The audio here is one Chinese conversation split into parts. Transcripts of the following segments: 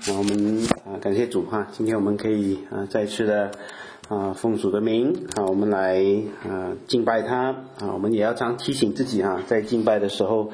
我们感谢主哈，今天我们可以再次的奉主的名我们来敬拜他我们也要常提醒自己在敬拜的时候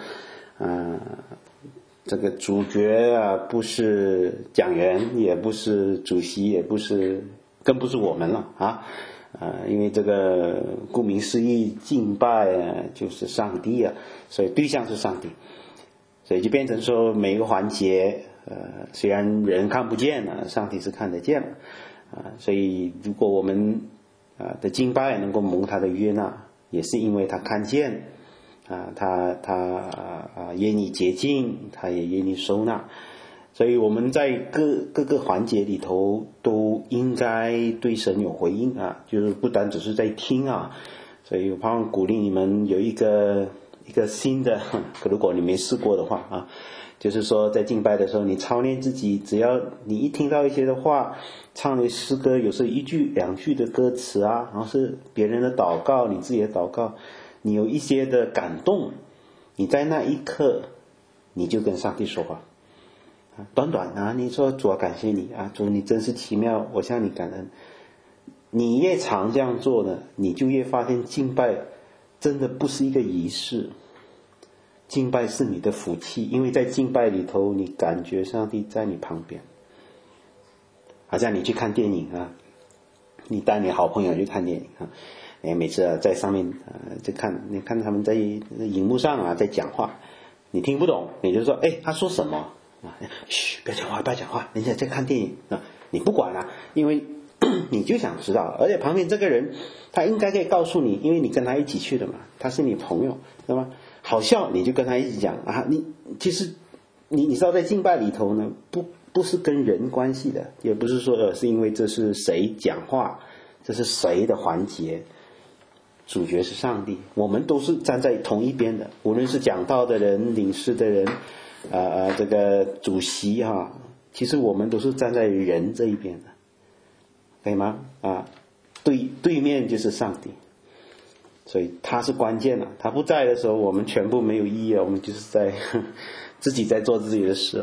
这个主角不是讲员，也不是主席，也不是更不是我们了因为这个顾名思义，敬拜就是上帝所以对象是上帝，所以就变成说每一个环节虽然人看不见上帝是看得见所以如果我们的敬拜能够蒙他的悦纳，也是因为他看见他愿意洁净，他也愿意收纳，所以我们在各个环节里头都应该对神有回应就是不单只是在听所以我盼望鼓励你们有一个新的，如果你没试过的话就是说在敬拜的时候你操练自己，只要你一听到一些的话，唱的诗歌有时候一句两句的歌词然后是别人的祷告，你自己的祷告，你有一些的感动，你在那一刻你就跟上帝说话短短你说主感谢你主你真是奇妙，我向你感恩。你越常这样做呢，你就越发现敬拜真的不是一个仪式，敬拜是你的福气，因为在敬拜里头你感觉上帝在你旁边，好像你去看电影你带你好朋友去看电影每次在上面你看他们在荧幕上在讲话，你听不懂你就说他说什么嘘，不要讲话，人家在看电影你不管因为你就想知道，而且旁边这个人他应该可以告诉你，因为你跟他一起去的嘛，他是你朋友对吗？好笑你就跟他一起讲你其实你知道在敬拜里头呢不是跟人关系的，也不是说是因为这是谁讲话，这是谁的环节，主角是上帝，我们都是站在同一边的，无论是讲道的人，领事的人这个主席其实我们都是站在人这一边的，可以吗对面就是上帝，所以他是关键他不在的时候我们全部没有意义我们就是在自己在做自己的事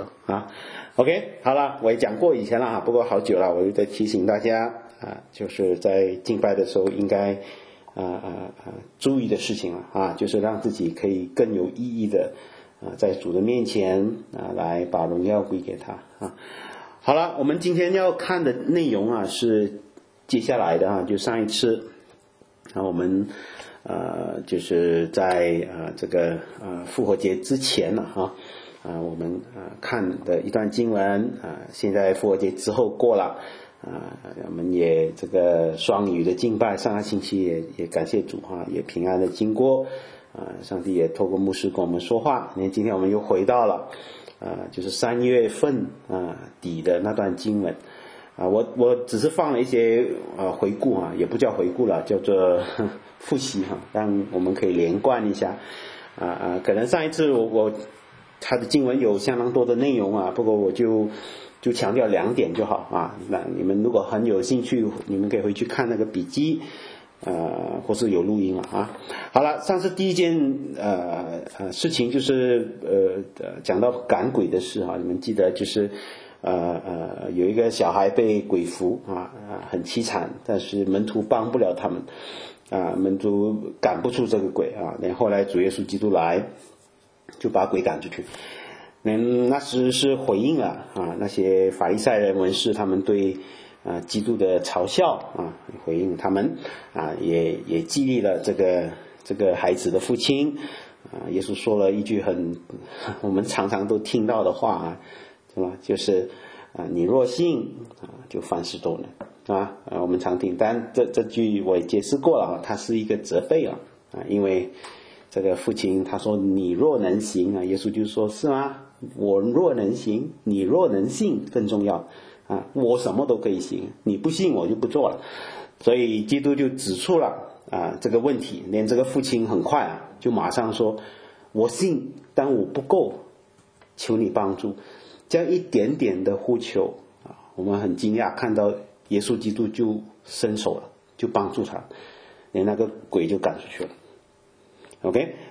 OK 好了，我也讲过以前了不过好久了，我又在提醒大家就是在敬拜的时候应该注意的事情就是让自己可以更有意义的在主的面前来把荣耀归给他好了，我们今天要看的内容是接下来的就上一次我们就是在这个复活节之前我们看的一段经文现在复活节之后过了我们也这个双语的敬拜，上个星期也感谢主也平安的经过上帝也透过牧师跟我们说话，今天我们又回到了就是3月份底的那段经文我只是放了一些回顾也不叫回顾了，叫做复习让我们可以连贯一下可能上一次他的经文有相当多的内容不过我就强调2点就好那你们如果很有兴趣，你们可以回去看那个笔记或是有录音了好了，上次第一件事情就是讲到赶鬼的事你们记得就是有一个小孩被鬼附很凄惨，但是门徒帮不了他们门徒赶不出这个鬼然后后来主耶稣基督来就把鬼赶出去，那时是回应了那些法利赛人文士他们对基督的嘲笑回应他们也激励了这个孩子的父亲耶稣说了一句我们常常都听到的话是吧？就是你若信就凡事都能我们常听，但这句我也解释过了它是一个责备因为这个父亲他说你若能行耶稣就说是吗？我若能行，你若能信更重要我什么都可以行，你不信我就不做了。所以基督就指出了这个问题，连这个父亲很快就马上说我信，但我不够，求你帮助。这样一点点的呼求我们很惊讶，看到耶稣基督就伸手了，就帮助他，连那个鬼就赶出去了。OK，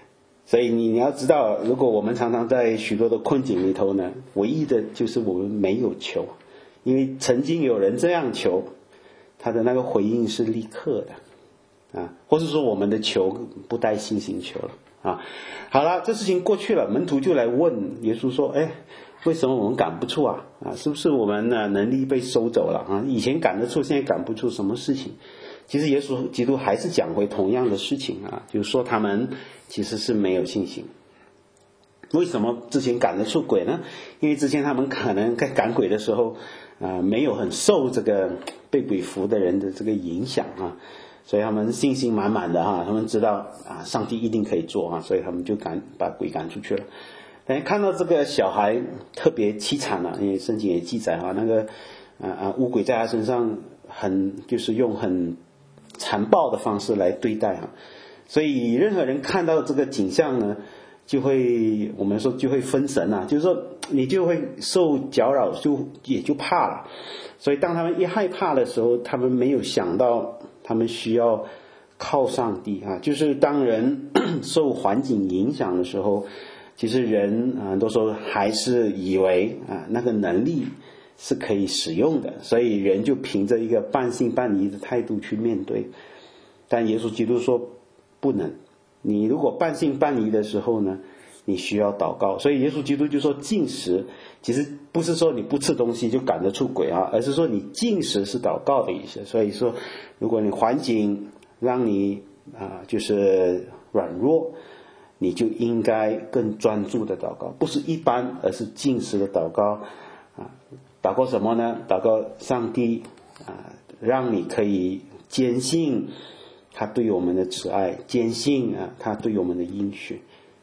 所以你要知道，如果我们常常在许多的困境里头呢，唯一的就是我们没有求，因为曾经有人这样求，他的那个回应是立刻的啊，或是说我们的求不带信心求了啊。好了，这事情过去了，门徒就来问耶稣说：“哎，为什么我们赶不出啊？是不是我们呢能力被收走了啊？以前赶得出，现在赶不出，什么事情？”其实耶稣基督还是讲回同样的事情啊，就是说他们其实是没有信心。为什么之前赶得出鬼呢？因为之前他们可能在赶鬼的时候没有很受这个被鬼附的人的这个影响啊，所以他们信心满满的啊，他们知道上帝一定可以做啊，所以他们就把鬼赶出去了。但看到这个小孩特别凄惨了，因为圣经也记载那个污鬼在他身上就是用很残暴的方式来对待所以任何人看到这个景象呢，我们说就会分神就是说你就会受搅扰，也就怕了。所以当他们一害怕的时候，他们没有想到他们需要靠上帝就是当人受环境影响的时候，其实人很多时候还是以为那个能力是可以使用的，所以人就凭着一个半信半疑的态度去面对。但耶稣基督说不能，你如果半信半疑的时候呢，你需要祷告。所以耶稣基督就说禁食其实不是说你不吃东西就赶得出鬼而是说你禁食是祷告的意思。所以说如果你环境让你就是软弱，你就应该更专注的祷告，不是一般，而是禁食的祷告祷告什么呢？祷告上帝让你可以坚信他对我们的慈爱，坚信他对我们的应许。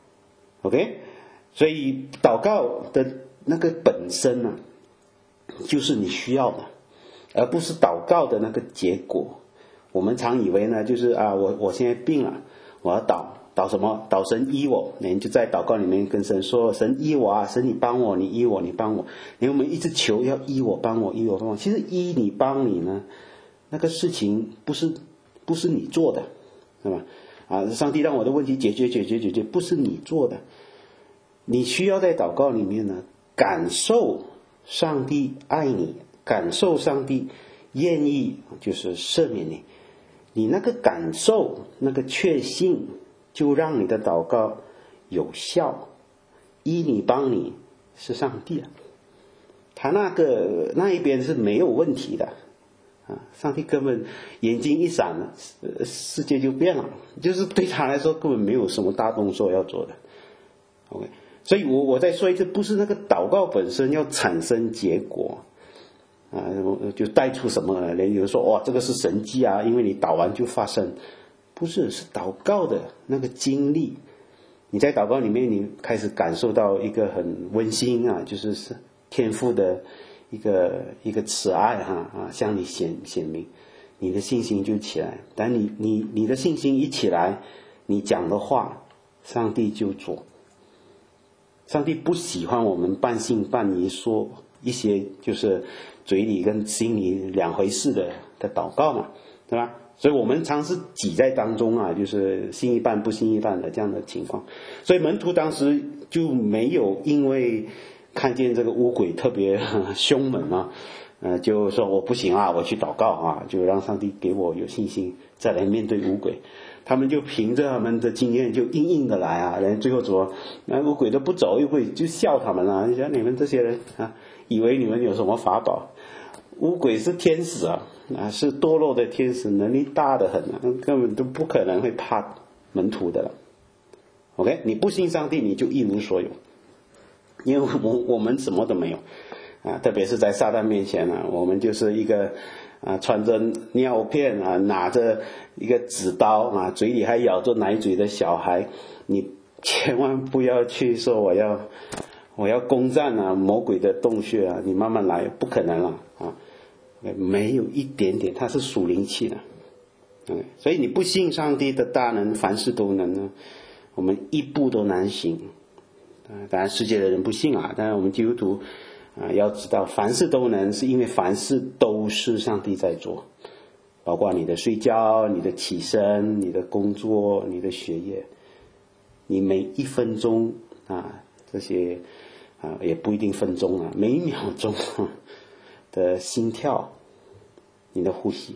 OK， 所以祷告的那个本身就是你需要的，而不是祷告的那个结果。我们常以为呢，就是我现在病了，我要祷什么？祷神医我。你就在祷告里面跟神说：神医我神你帮我，你医我，你帮我。因为我们一直求要医我帮我，医我帮我。其实医你帮你呢，那个事情不是你做的，对吧？上帝让我的问题解决，不是你做的。你需要在祷告里面呢，感受上帝爱你，感受上帝愿意就是赦免你。你那个感受，那个确信，就让你的祷告有效。医你帮你是上帝他那一边是没有问题的上帝根本眼睛一闪世界就变了，就是对他来说根本没有什么大动作要做的。 OK， 所以我再说一次，不是那个祷告本身要产生结果就带出什么人有人说这个是神迹因为你祷完就发生，不是，是祷告的那个经历。你在祷告里面你开始感受到一个很温馨就是天父的一个慈爱向你显明，你的信心就起来。但你的信心一起来，你讲的话上帝就做。上帝不喜欢我们半信半疑说一些就是嘴里跟心里两回事的祷告嘛，对吧？所以我们常是挤在当中就是信一半不信一半的这样的情况。所以门徒当时就没有因为看见这个污鬼特别凶猛就说我不行我去祷告就让上帝给我有信心再来面对污鬼。他们就凭着他们的经验就硬的来人最后说污鬼都不走，污鬼就笑他们你想你们这些人以为你们有什么法宝，污鬼是天使是堕落的天使，能力大得很根本都不可能会怕门徒的了。 OK， 你不信上帝你就一无所有，因为我们什么都没有特别是在撒旦面前我们就是一个穿着尿片拿着一个纸刀嘴里还咬着奶嘴的小孩。你千万不要去说我要攻占魔鬼的洞穴你慢慢来，不可能了没有一点点，它是属灵气的所以你不信上帝的大能，凡事都能呢，我们一步都难行当然世界的人不信当然我们基督徒要知道凡事都能，是因为凡事都是上帝在做，包括你的睡觉，你的起身，你的工作，你的学业你每一分钟这些也不一定分钟每一秒钟的心跳，你的呼吸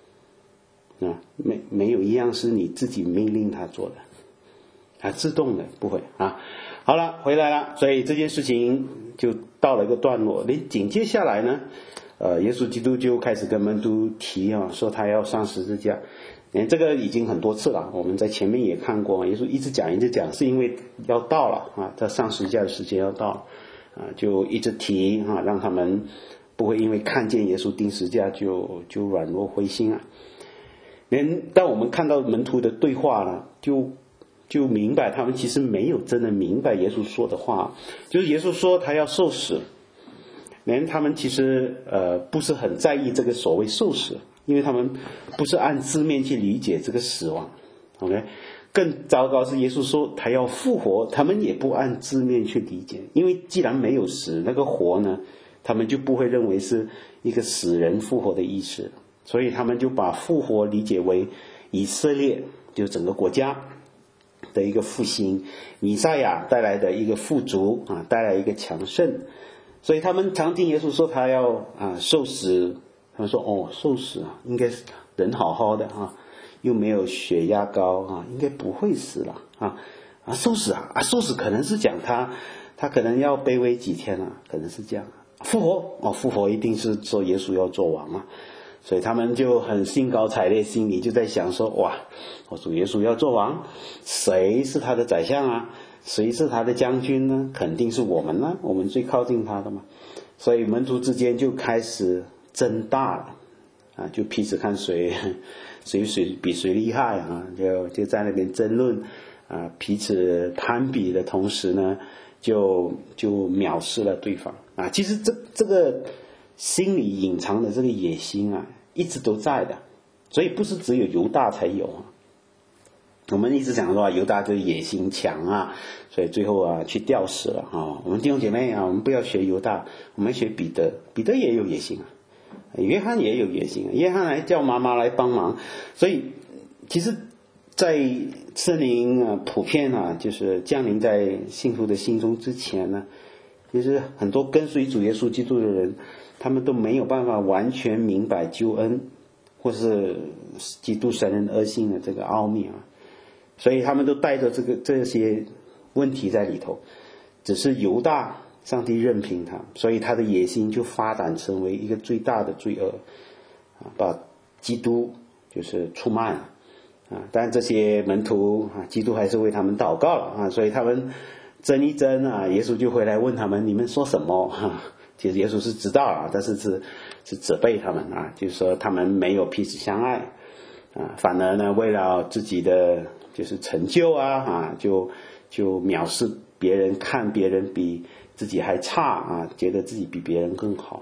没有一样是你自己命令它做的自动的不会好了，回来了，所以这件事情就到了一个段落。紧接下来呢，耶稣基督就开始跟门徒提说他要上十字架。这个已经很多次了，我们在前面也看过，耶稣一直讲，是因为要到了这上十字架的时间要到了就一直提让他们不会因为看见耶稣钉十字架就软弱灰心当我们看到门徒的对话呢，就明白他们其实没有真的明白耶稣说的话，就是耶稣说他要受死，他们其实不是很在意这个所谓受死，因为他们不是按字面去理解这个死亡。OK， 更糟糕是耶稣说他要复活，他们也不按字面去理解，因为既然没有死，那个活呢，他们就不会认为是一个死人复活的意思，所以他们就把复活理解为以色列就整个国家的一个复兴，弥赛亚带来的一个富足带来一个强盛，所以他们常听耶稣说他要受死，他们说受死应该是人好好的又没有血压高应该不会死了受死受死可能是讲他可能要卑微几天可能是这样。复活一定是说耶稣要做王所以他们就很兴高采烈，心里就在想说主耶稣要做王，谁是他的宰相谁是他的将军呢？肯定是我们我们最靠近他的嘛。所以门徒之间就开始争大了就彼此看谁比谁厉害就在那边争论彼此攀比的同时呢，就藐视了对方其实这个心里隐藏的这个野心一直都在的，所以不是只有犹大才有我们一直讲说犹大就是野心强所以最后去吊死了我们弟兄姐妹我们不要学犹大，我们学彼得也有野心约翰也有野心约翰来叫妈妈来帮忙。所以其实在圣灵普遍就是降临在信徒的心中之前呢，其实很多跟随主耶稣基督的人，他们都没有办法完全明白救恩或是基督神人二性的这个奥秘所以他们都带着这些问题在里头。只是犹大上帝任凭他，所以他的野心就发展成为一个最大的罪恶把基督就是出卖了但这些门徒基督还是为他们祷告了所以他们争一争耶稣就回来问他们你们说什么其实耶稣是知道但是责备他们就是说他们没有彼此相爱反而呢为了自己的就是成就就藐视别人，看别人比自己还差觉得自己比别人更好。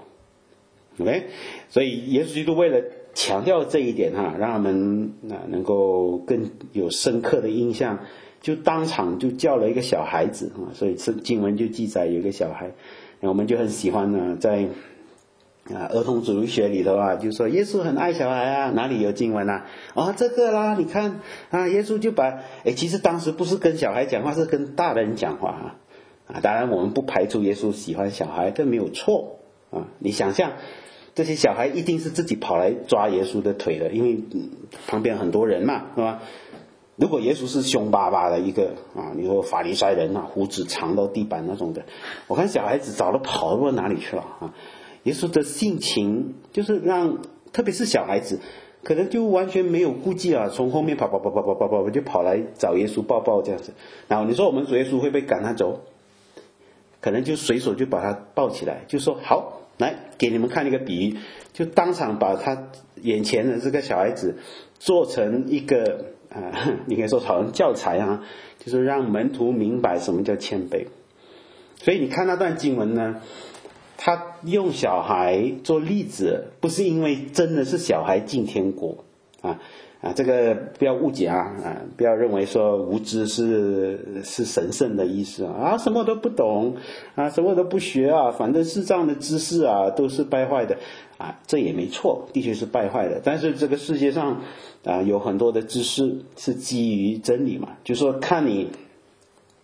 OK， 所以耶稣基督为了强调这一点让他们能够更有深刻的印象，就当场就叫了一个小孩子所以经文就记载有一个小孩，我们就很喜欢在儿童主日学里头就说耶稣很爱小孩哪里有经文这个啦，你看耶稣就把其实当时不是跟小孩讲话，是跟大人讲话当然我们不排除耶稣喜欢小孩，这没有错你想象这些小孩一定是自己跑来抓耶稣的腿的，因为旁边很多人嘛，是吧？如果耶稣是凶巴巴的一个你说法利赛人胡子长到地板那种的，我看小孩子早都跑到哪里去了耶稣的性情就是让特别是小孩子可能就完全没有顾忌从后面跑就跑来找耶稣抱抱这样子。然后你说我们主耶稣会被赶他走，可能就随手就把他抱起来，就说好，来给你们看一个比喻，就当场把他眼前的这个小孩子做成一个你可以说好像教材就是让门徒明白什么叫谦卑。所以你看那段经文呢，他用小孩做例子，不是因为真的是小孩进天国这个不要误解不要认为说无知是神圣的意思什么都不懂什么都不学反正世上的知识都是败坏的这也没错，的确是败坏的。但是这个世界上有很多的知识是基于真理嘛，就是说看你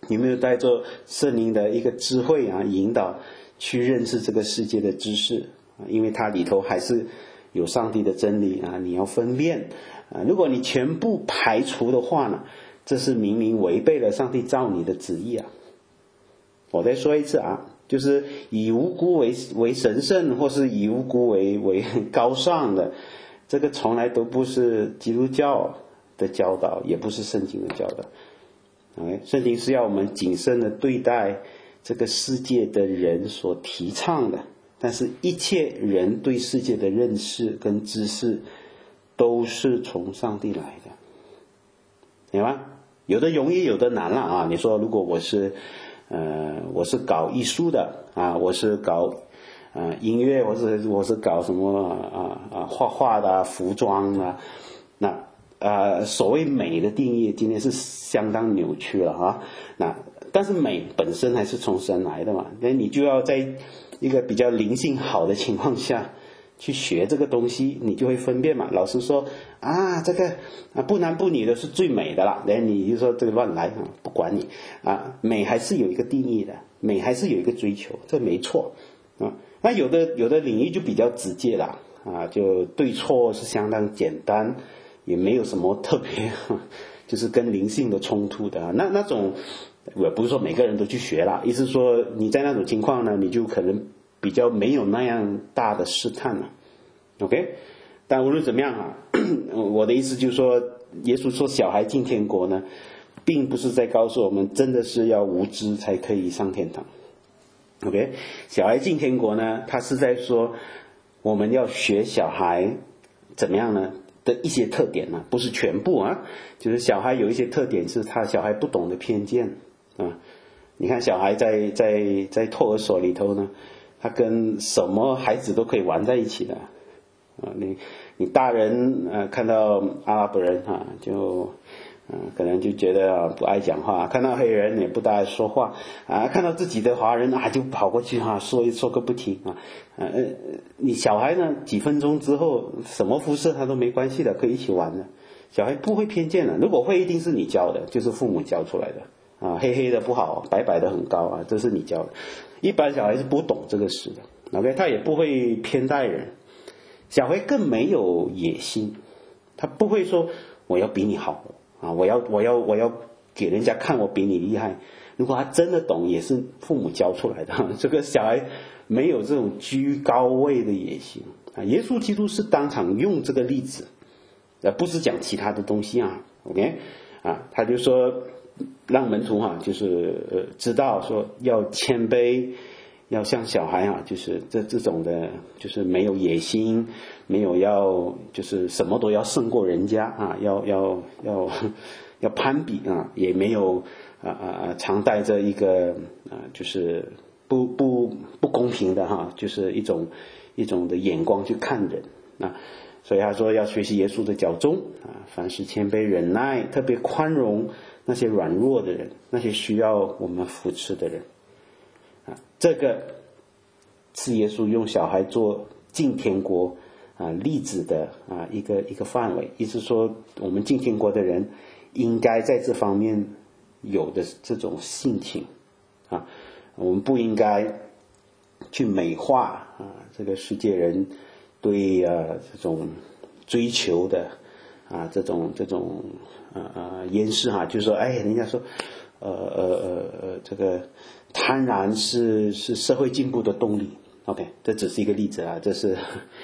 有没有带着圣灵的一个智慧啊，引导去认识这个世界的知识啊？因为它里头还是有上帝的真理啊，你要分辨啊。如果你全部排除的话呢，这是明明违背了上帝造你的旨意啊。我再说一次啊，就是以无辜为神圣，或是以无辜为高尚的，这个从来都不是基督教的教导，也不是圣经的教导。圣经是要我们谨慎的对待这个世界的人所提倡的，但是一切人对世界的认识跟知识都是从上帝来的，明白吗？有的容易，有的难了啊。你说如果我是搞艺术的啊，我是搞音乐，我是搞什么画画的、服装的，那所谓美的定义今天是相当扭曲了啊。那但是美本身还是从神来的嘛，那你就要在一个比较灵性好的情况下去学这个东西，你就会分辨嘛。老师说啊，这个不男不女的是最美的啦，你就说这个乱来啊，不管你啊，美还是有一个定义的，美还是有一个追求，这没错啊。那有的领域就比较直接啦啊，就对错是相当简单，也没有什么特别，就是跟灵性的冲突的那种，我不是说每个人都去学啦，意思说你在那种情况呢，你就可能比较没有那样大的试探了 ，OK？ 但无论怎么样啊，我的意思就是说，耶稣说小孩进天国呢，并不是在告诉我们真的是要无知才可以上天堂 ，OK？ 小孩进天国呢，他是在说我们要学小孩怎么样呢的一些特点呢，不是全部啊，就是小孩有一些特点是小孩不懂得偏见啊。你看小孩在托儿所里头呢，他跟什么孩子都可以玩在一起的啊。你大人看到阿拉伯人就可能就觉得不爱讲话，看到黑人也不大爱说话啊，看到自己的华人就跑过去说个不停啊。你小孩呢几分钟之后什么肤色他都没关系的，可以一起玩的。小孩不会偏见的，如果会一定是你教的，就是父母教出来的啊。黑黑的不好，白白的很高啊，这是你教的。一般小孩是不懂这个事的 ，OK？ 他也不会偏待人，小孩更没有野心，他不会说我要比你好啊，我要给人家看我比你厉害。如果他真的懂，也是父母教出来的。这个小孩没有这种居高位的野心啊。耶稣基督是当场用这个例子，不是讲其他的东西啊。OK 啊，他就说让门徒就是知道说要谦卑，要像小孩就是这种的，就是没有野心，没有要就是什么都要胜过人家啊，要攀比啊，也没有常带着一个就是不公平的就是一种的眼光去看人啊。所以他说要学习耶稣的教宗啊，凡事谦卑忍耐，特别宽容那些软弱的人，那些需要我们扶持的人啊。这个是耶稣用小孩做进天国例子的一个范围，意思说我们进天国的人应该在这方面有的这种性情啊，我们不应该去美化这个世界人对这种追求的这种掩饰就是说人家说这个贪婪是社会进步的动力。 OK， 这只是一个例子这是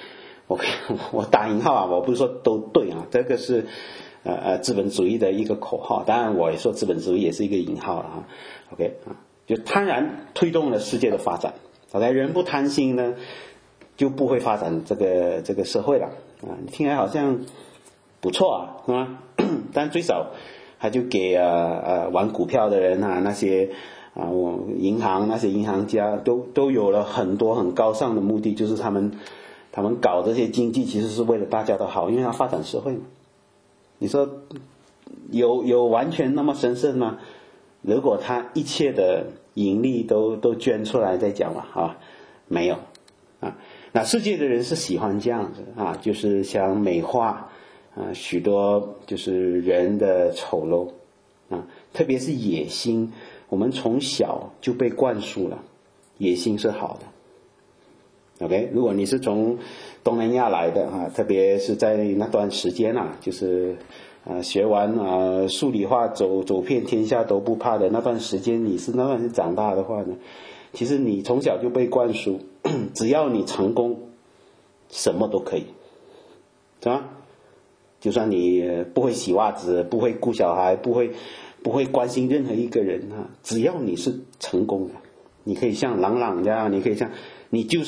OK， 我打引号我不是说都对这个是资本主义的一个口号，当然我也说资本主义也是一个引号了OK 就贪婪推动了世界的发展，OK， 人不贪心呢就不会发展这个社会了你听来好像不错是吧？但最少他就给玩股票的人那些银行那些银行家都有了很多很高尚的目的，就是他们搞这些经济其实是为了大家的好，因为要发展社会嘛。你说有完全那么神圣吗？如果他一切的盈利都捐出来再讲嘛没有那世界的人是喜欢这样子就是想美化许多就是人的丑陋特别是野心我们从小就被灌输了野心是好的。OK， 如果你是从东南亚来的啊，特别是在那段时间啊，就是学完数理化走遍天下都不怕的那段时间，你是那段时间长大的话呢，其实你从小就被灌输只要你成功什么都可以，是吧？就算你不会洗袜子，不会顾小孩，不会关心任何一个人啊，只要你是成功的，你可以像朗朗这样，你就是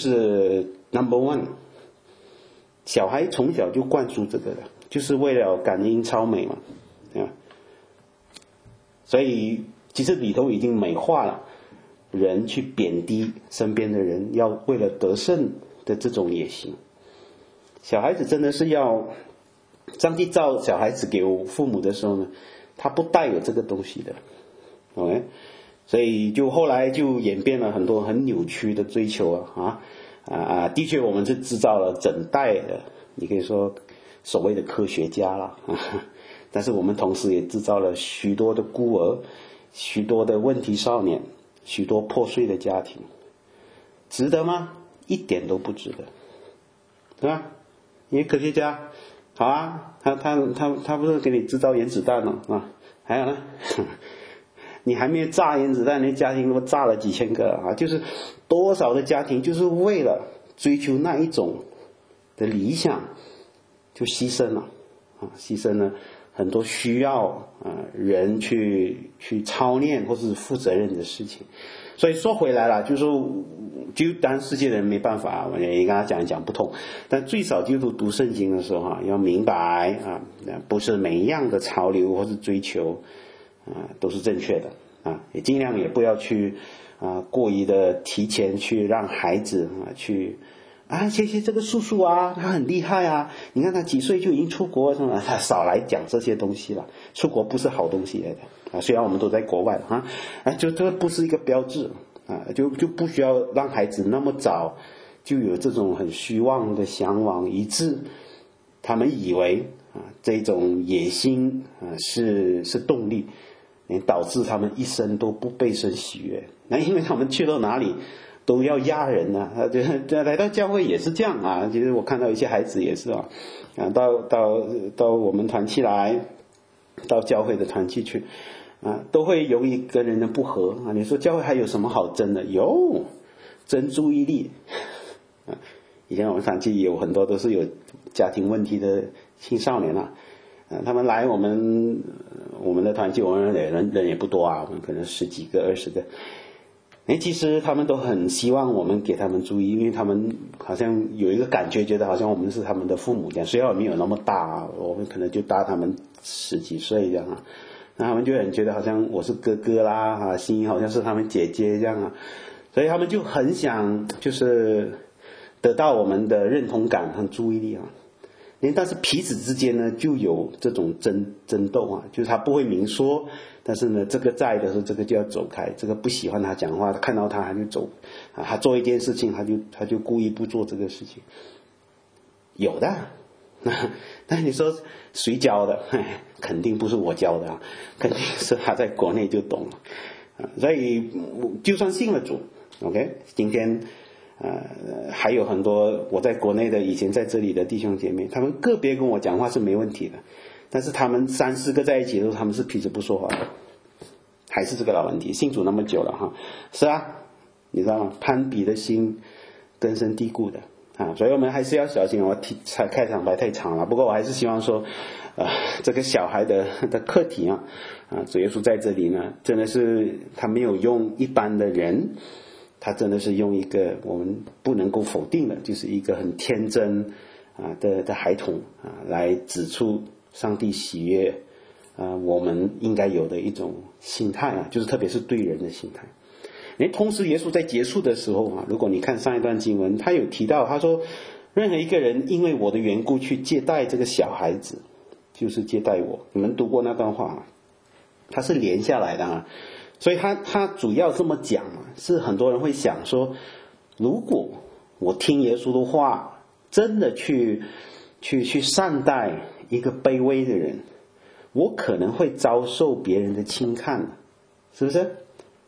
No.1。 小孩从小就灌输这个的，就是为了感应超美嘛，对吧？所以其实里头已经美化了人去贬低身边的人，要为了得胜的这种野心。小孩子真的是要上帝造小孩子给父母的时候呢，他不带有这个东西的 OK， 所以就后来就演变了很多很扭曲的追求的确我们是制造了整代的，你可以说所谓的科学家了但是我们同时也制造了许多的孤儿，许多的问题少年，许多破碎的家庭，值得吗？一点都不值得，对吧？因为科学家好啊，他不是给你制造原子弹了啊？还有呢你还没有炸原子弹，那家庭都炸了几千个啊！就是多少的家庭就是为了追求那一种的理想，就牺牲了牺牲了很多需要人去操练或是负责任的事情。所以说回来了，就是说，就当然世界人没办法，我也跟他讲一讲不同，但最少基督徒读圣经的时候要明白不是每一样的潮流或是追求都是正确的也尽量也不要去过于的提前去让孩子去谢谢这个叔叔他很厉害你看他几岁就已经出国什么，他少来讲这些东西了。出国不是好东西来的虽然我们都在国外就这不是一个标志就不需要让孩子那么早就有这种很虚妄的向往，以致他们以为这种野心是动力，导致他们一生都不被神喜悦。那因为他们去到哪里都要压人来到教会也是这样其实我看到一些孩子也是到我们团契来，到教会的团契去都会由于跟人的不合你说教会还有什么好争的？有争注意力以前我们团契有很多都是有家庭问题的青少年他们来我们的团契，我们人也不多我们可能10几个20个其实他们都很希望我们给他们注意，因为他们好像有一个感觉，觉得好像我们是他们的父母这样，虽然我们没有那么大我们可能就大他们10几岁这样那他们就很觉得好像我是哥哥啦心怡好像是他们姐姐这样所以他们就很想就是得到我们的认同感和注意力但是彼此之间呢就有这种争斗就是他不会明说，但是呢这个在的时候这个就要走开，这个不喜欢他讲话，看到他就走他做一件事情他就故意不做这个事情，有的那你说谁教的？肯定不是我教的肯定是他在国内就懂了所以就算信了主 OK， 今天还有很多我在国内的以前在这里的弟兄姐妹，他们个别跟我讲话是没问题的，但是他们3、4个在一起的时候，他们是彼此不说话的，还是这个老问题，信主那么久了是你知道吗？攀比的心根深蒂固的所以我们还是要小心我开场白太长了，不过我还是希望说这个小孩的课题主耶稣在这里呢真的是他没有用一般的人，他真的是用一个我们不能够否定的，就是一个很天真的孩童来指出上帝喜悦我们应该有的一种心态就是特别是对人的心态。同时耶稣在结束的时候如果你看上一段经文，他有提到他说任何一个人因为我的缘故去接待这个小孩子，就是接待我。你们读过那段话他是连下来的所以他主要这么讲是很多人会想说，如果我听耶稣的话，真的去善待一个卑微的人，我可能会遭受别人的轻看，是不是？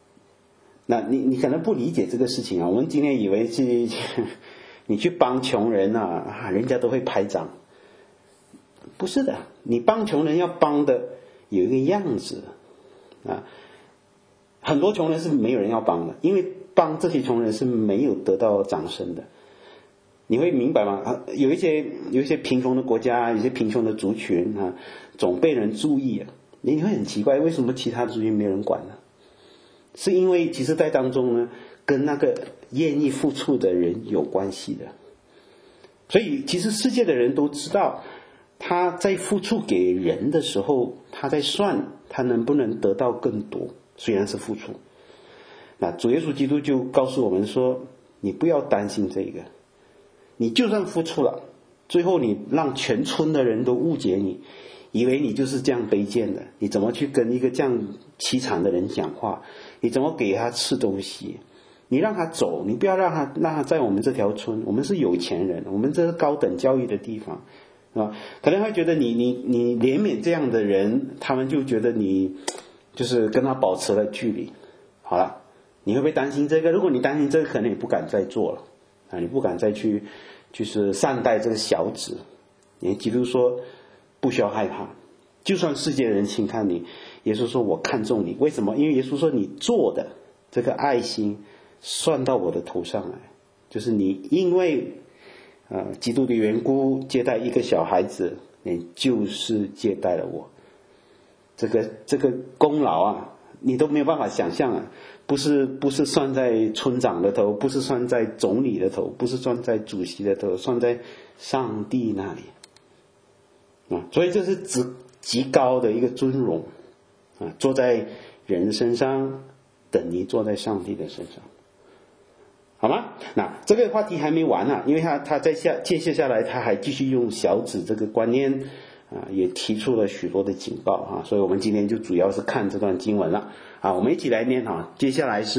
那你可能不理解这个事情啊，我们今天以为是你去帮穷人啊，人家都会拍掌。不是的，你帮穷人要帮的有一个样子啊。很多穷人是没有人要帮的，因为帮这些穷人是没有得到掌声的。你会明白吗？有一些贫穷的国家，有些贫穷的族群啊，总被人注意啊。你会很奇怪，为什么其他族群没有人管呢？是因为其实在当中呢，跟那个愿意付出的人有关系的。所以其实世界的人都知道，他在付出给人的时候，他在算他能不能得到更多，虽然是付出。那主耶稣基督就告诉我们说，你不要担心这个，你就算付出了，最后你让全村的人都误解你，以为你就是这样卑贱的，你怎么去跟一个这样凄惨的人讲话？你怎么给他吃东西？你让他走，你不要让他在我们这条村，我们是有钱人，我们这是高等教育的地方啊，可能会觉得你怜悯这样的人，他们就觉得你就是跟他保持了距离。好了，你会不会担心这个？如果你担心这个，可能也不敢再做了啊，你不敢再去就是善待这个小子。基督说不需要害怕，就算世界人轻看你，耶稣说我看重你。为什么？因为耶稣说你做的这个爱心算到我的头上来，就是你因为基督的缘故接待一个小孩子，你就是接待了我。这个功劳啊，你都没有办法想象啊，不是算在村长的头，不是算在总理的头，不是算在主席的头，算在上帝那里啊。所以这是极高的一个尊荣啊，坐在人身上等于坐在上帝的身上。好吗？那这个话题还没完啊，因为他接下来他还继续用小子这个观念啊，也提出了许多的警告啊，所以我们今天就主要是看这段经文了啊，我们一起来念啊，接下来是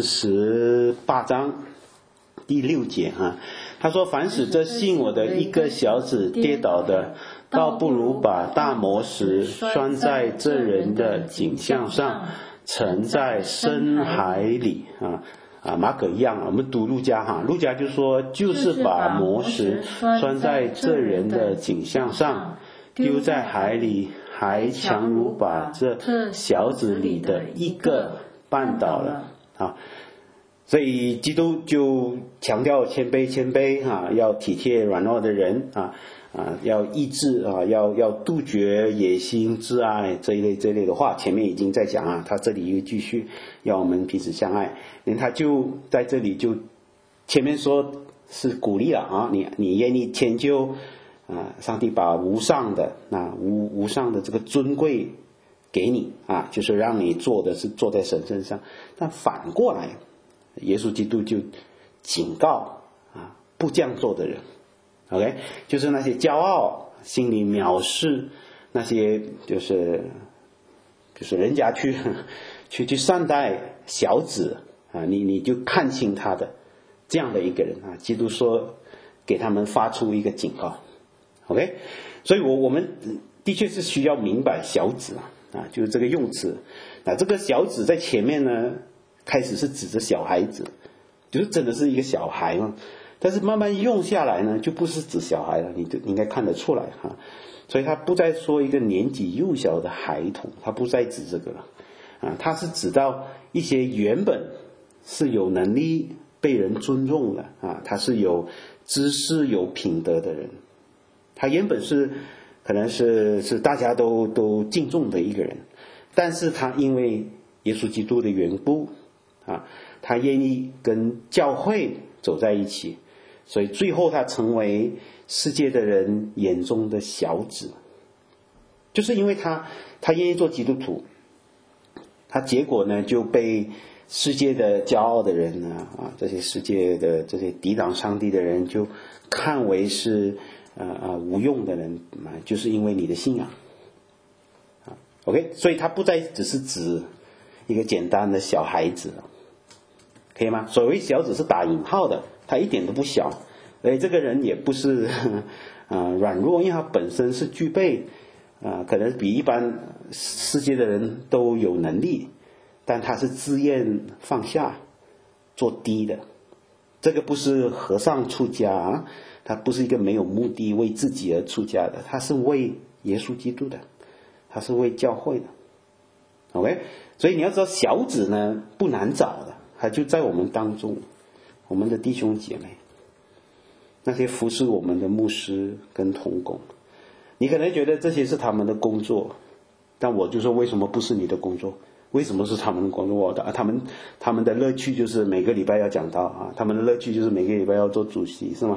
18章第6节啊，他说：凡使这信我的一个小子跌倒的，倒不如把大磨石拴在这人的颈项上，沉在深海里啊，马可一样，我们读路加哈，路加就说就是把磨石拴在这人的颈项上，丢在海里，还强如把这小子里的一个绊倒了啊。所以基督就强调谦卑啊，要体贴软弱的人啊，要医治啊，要杜绝野心、自爱这一类的话，前面已经在讲啊，他这里又继续要我们彼此相爱，他就在这里就前面说是鼓励了啊，你愿意迁就啊，上帝把无上的这个尊贵给你啊，就是让你做的是坐在神身上，但反过来。耶稣基督就警告啊，不这样做的人 ，OK， 就是那些骄傲、心里藐视那些就是人家去善待小子啊，你就看清他的这样的一个人啊，基督说给他们发出一个警告 ，OK， 所以我们的确是需要明白小子啊，就是这个用词啊，这个小子在前面呢。开始是指着小孩子，就是真的是一个小孩嘛，但是慢慢用下来呢，就不是指小孩了，你应该看得出来哈。所以他不再说一个年纪幼小的孩童，他不再指这个了啊，他是指到一些原本是有能力被人尊重的啊，他是有知识有品德的人，他原本是可能是大家都敬重的一个人，但是他因为耶稣基督的缘故啊，他愿意跟教会走在一起，所以最后他成为世界的人眼中的小子，就是因为他愿意做基督徒，他结果呢就被世界的骄傲的人这些世界的这些抵挡上帝的人就看为是无用的人就是因为你的信仰OK， 所以他不再只是指一个简单的小孩子，可以吗？所谓小子是打引号的，他一点都不小，而这个人也不是软弱，因为他本身是具备可能比一般世界的人都有能力，但他是自愿放下做低的。这个不是和尚出家啊，他不是一个没有目的为自己而出家的，他是为耶稣基督的，他是为教会的。OK， 所以你要知道小子呢不难找的，他就在我们当中，我们的弟兄姐妹，那些服侍我们的牧师跟同工，你可能觉得这些是他们的工作，但我就说为什么不是你的工作？为什么是他们的工作？他们的乐趣就是每个礼拜要讲道啊，他们的乐趣就是每个礼拜要做主席，是吗？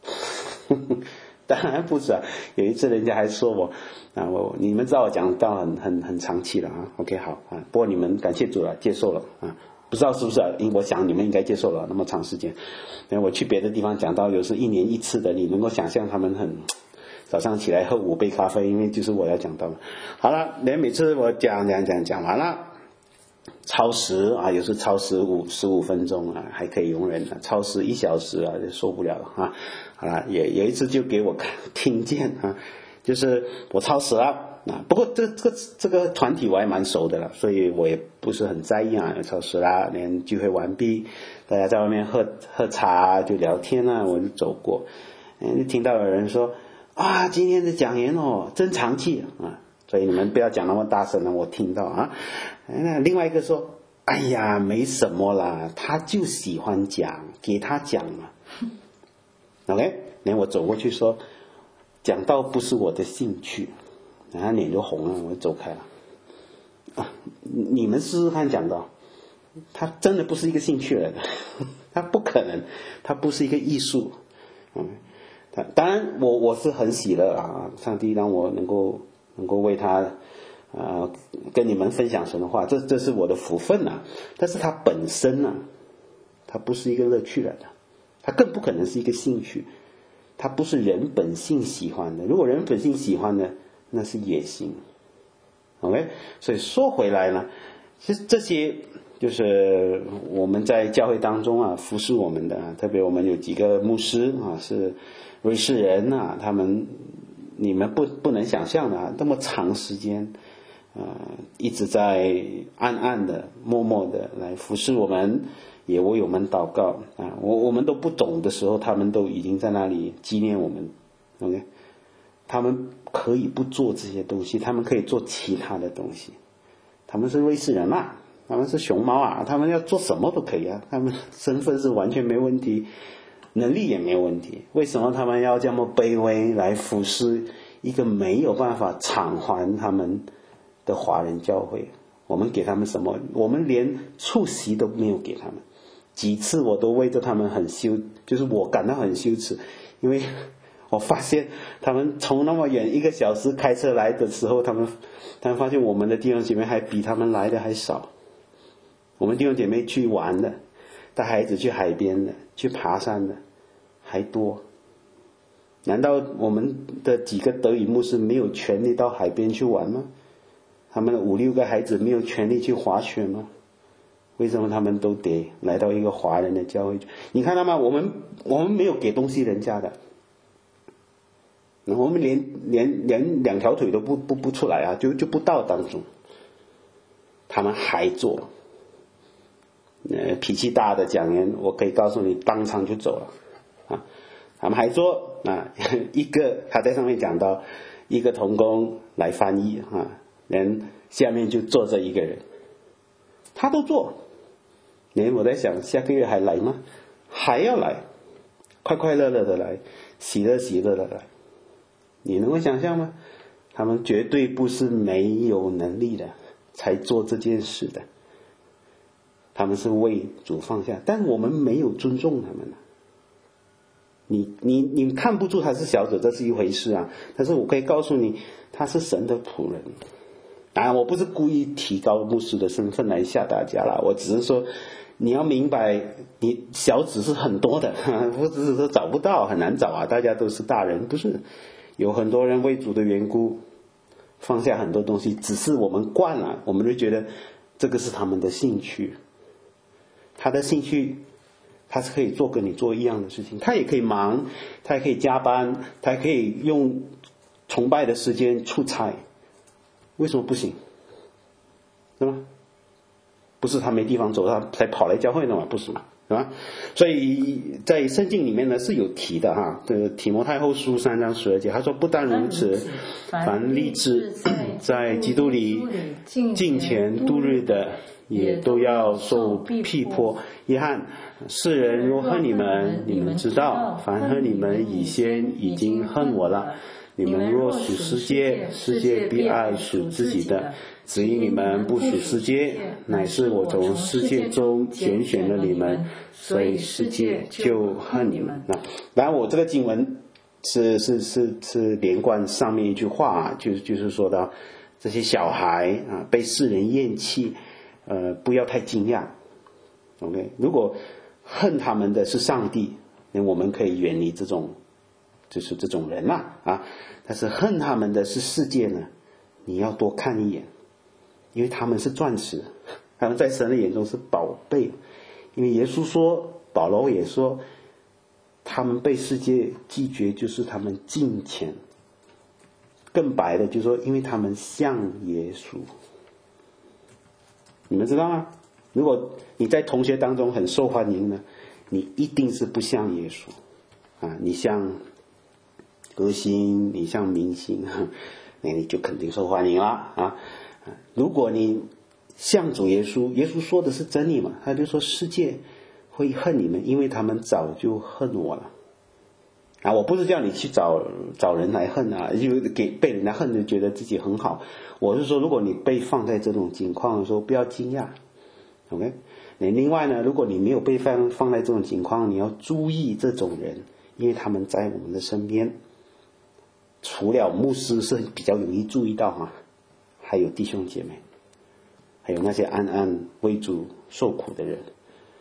当然不是啊。有一次人家还说我啊，你们知道我讲道很长期了啊。OK 好啊，不过你们感谢主了，接受了啊。不知道是不是啊？我想你们应该接受了那么长时间。因为我去别的地方讲道，有时1年1次的，你能够想象他们很早上起来喝5杯咖啡，因为就是我要讲道了。好了，每次我讲完了。超时啊，有时超时15分钟啊，还可以容忍的；超时1小时啊，就受不了了啊！好了，有一次就给我听见啊，就是我超时了啊。不过这个团体我还蛮熟的了，所以我也不是很在意啊。超时啦，连聚会完毕，大家在外面喝茶就聊天啊，我就走过，听到有人说啊，今天的讲员哦，真长气啊。所以你们不要讲那么大声了，我听到啊。那另外一个说，哎呀，没什么啦，他就喜欢讲，给他讲嘛。OK， 连我走过去说，讲道不是我的兴趣，他脸就红了，我就走开了。啊，你们试试看讲道，他真的不是一个兴趣来的，他不可能，他不是一个艺术。当然我是很喜乐啊，上帝让我能够为他跟你们分享神的话，这是我的福分啊。但是它本身啊，它不是一个乐趣来的，它更不可能是一个兴趣，它不是人本性喜欢的。如果人本性喜欢的，那是野心。OK， 所以说回来呢，其实这些就是我们在教会当中啊服侍我们的，特别我们有几个牧师啊是瑞士人啊，他们你们不能想象的啊，这么长时间一直在暗暗的默默的来服侍我们，也为我们祷告啊。我们都不懂的时候，他们都已经在那里纪念我们。OK， 他们可以不做这些东西，他们可以做其他的东西。他们是瑞士人啊，他们是熊猫啊，他们要做什么都可以啊，他们身份是完全没问题，能力也没有问题。为什么他们要这么卑微来服侍一个没有办法偿还他们的华人教会？我们给他们什么？我们连出席都没有给他们。几次我都为着他们就是我感到很羞耻，因为我发现他们从那么远1个小时开车来的时候，他们发现我们的弟兄姐妹还比他们来的还少。我们弟兄姐妹去玩的，带孩子去海边的，去爬山的还多。难道我们的几个德语牧师没有权利到海边去玩吗？他们的5、6个孩子没有权利去滑雪吗？为什么他们都得来到一个华人的教会？你看到吗？我们没有给东西人家的，我们连2条腿都不出来啊，就不到当中，他们还做。脾气大的讲员，我可以告诉你，当场就走了啊。他们还做啊，一个他在上面讲到一个同工来翻译啊，连下面就坐着一个人，他都做。连我在想，下个月还来吗？还要来，快快乐乐的来，喜乐的来。你能够想象吗？他们绝对不是没有能力的才做这件事的，他们是为主放下，但我们没有尊重他们。你看不出他是小者，这是一回事啊。但是我可以告诉你，他是神的仆人。当然，我不是故意提高牧师的身份来吓大家啦，我只是说你要明白，你小子是很多的，不只是说找不到，很难找啊。大家都是大人，不是有很多人为主的缘故放下很多东西，只是我们惯了，我们就觉得这个是他们的兴趣。他的兴趣，他是可以跟你做一样的事情，他也可以忙，他也可以加班，他也可以用崇拜的时间出差，为什么不行？对吗？不是他没地方走，他才跑来教会的嘛，不是吗？ 是吧？所以在圣经里面呢是有提的哈，提摩太后书3章12节，他说不但如此，凡立志在基督里敬虔度日的，也都要受逼迫。约翰，世人若恨你们，你们知道，凡恨你们以先已经恨我了。你们若属世界，世界必爱属自己的。只因你们不属世界，乃是我从世界中拣选了你们，所以世界就恨你们。当然，我这个经文是连贯上面一句话啊，就是说到这些小孩啊被世人厌弃，不要太惊讶。OK， 如果恨他们的是上帝，那我们可以远离这种人啊，但是恨他们的是世界呢，你要多看一眼，因为他们是钻石，他们在神的眼中是宝贝。因为耶稣说，保罗也说，他们被世界拒绝，就是他们敬虔。更白的就是说，因为他们像耶稣。你们知道吗？如果你在同学当中很受欢迎呢，你一定是不像耶稣啊，你像歌星，你像明星，那你就肯定受欢迎了啊。如果你像主耶稣，耶稣说的是真理嘛，他就说世界会恨你们，因为他们早就恨我了啊。我不是叫你去找人来恨啊，就被人家恨就觉得自己很好。我是说，如果你被放在这种情况的时候，不要惊讶 OK。 另外呢，如果你没有被放在这种情况，你要注意这种人，因为他们在我们的身边，除了牧师是比较容易注意到啊，还有弟兄姐妹，还有那些暗暗为主受苦的人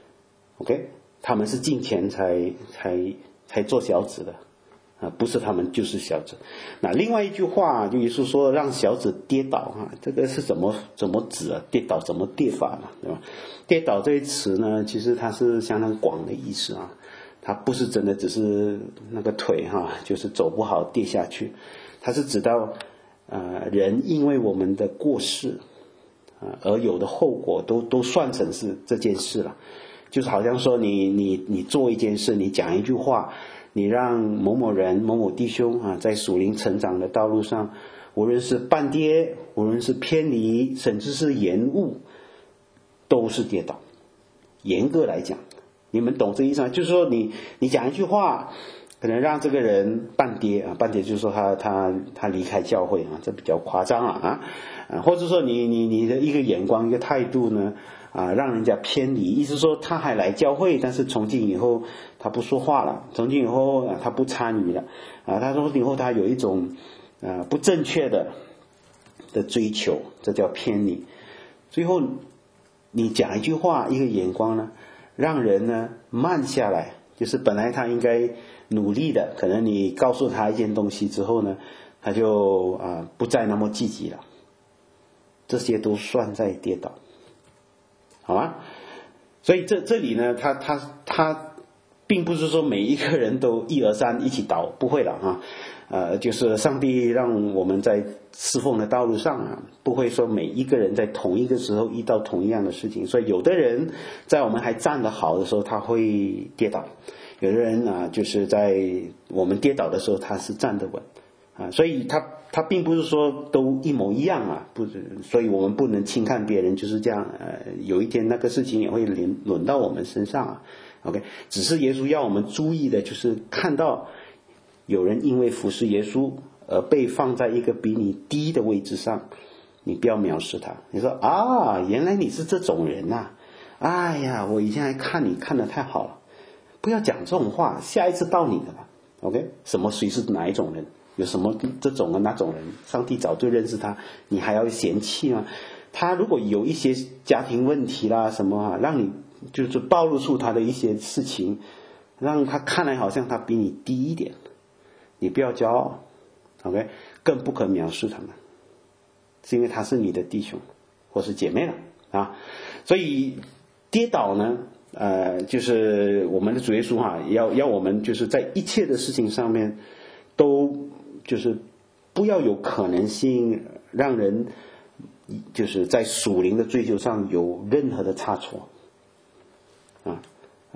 OK， 他们是敬虔才做小子的啊，不是他们就是小子。那另外一句话就耶稣说让小子跌倒啊，这个是怎么指啊？跌倒怎么跌法嘛，对吧？跌倒这一词呢，其实它是相当广的意思啊，它不是真的只是那个腿哈，就是走不好跌下去，它是指到人因为我们的过失而有的后果都算成是这件事了。就是好像说你做一件事，你讲一句话，你让某某人某某弟兄啊，在属灵成长的道路上，无论是半跌，无论是偏离，甚至是延误，都是跌倒。严格来讲，你们懂这意思吗？就是说你讲一句话，可能让这个人半跌啊，半跌就是说他离开教会啊，这比较夸张啊，或者说你的一个眼光一个态度呢让人家偏离，意思说他还来教会，但是从今以后他不说话了，从今以后他不参与了他说以后他有一种不正确的追求，这叫偏离。最后你讲一句话一个眼光呢，让人呢慢下来，就是本来他应该努力的，可能你告诉他一件东西之后呢，他就不再那么积极了，这些都算在跌倒，好吗？所以这里呢，他并不是说每一个人都1、2、3一起倒，不会了就是上帝让我们在侍奉的道路上不会说每一个人在同一个时候遇到同一样的事情，所以有的人在我们还站得好的时候他会跌倒，有的人就是在我们跌倒的时候他是站得稳所以他并不是说都一模一样不，所以我们不能轻看别人就是这样有一天那个事情也会轮到我们身上OK， 只是耶稣要我们注意的就是看到有人因为服侍耶稣而被放在一个比你低的位置上，你不要藐视他。你说原来你是这种人哎呀，我以前还看你看得太好了，不要讲这种话，下一次到你的了 OK， 谁是哪一种人，有什么这种的那种人，上帝早就认识他，你还要嫌弃吗？他如果有一些家庭问题啦什么让你就是暴露出他的一些事情，让他看来好像他比你低一点，你不要骄傲 OK， 更不可藐视他们，是因为他是你的弟兄或是姐妹了所以跌倒呢就是我们的主耶稣要我们就是在一切的事情上面都就是不要有可能性让人就是在属灵的追求上有任何的差错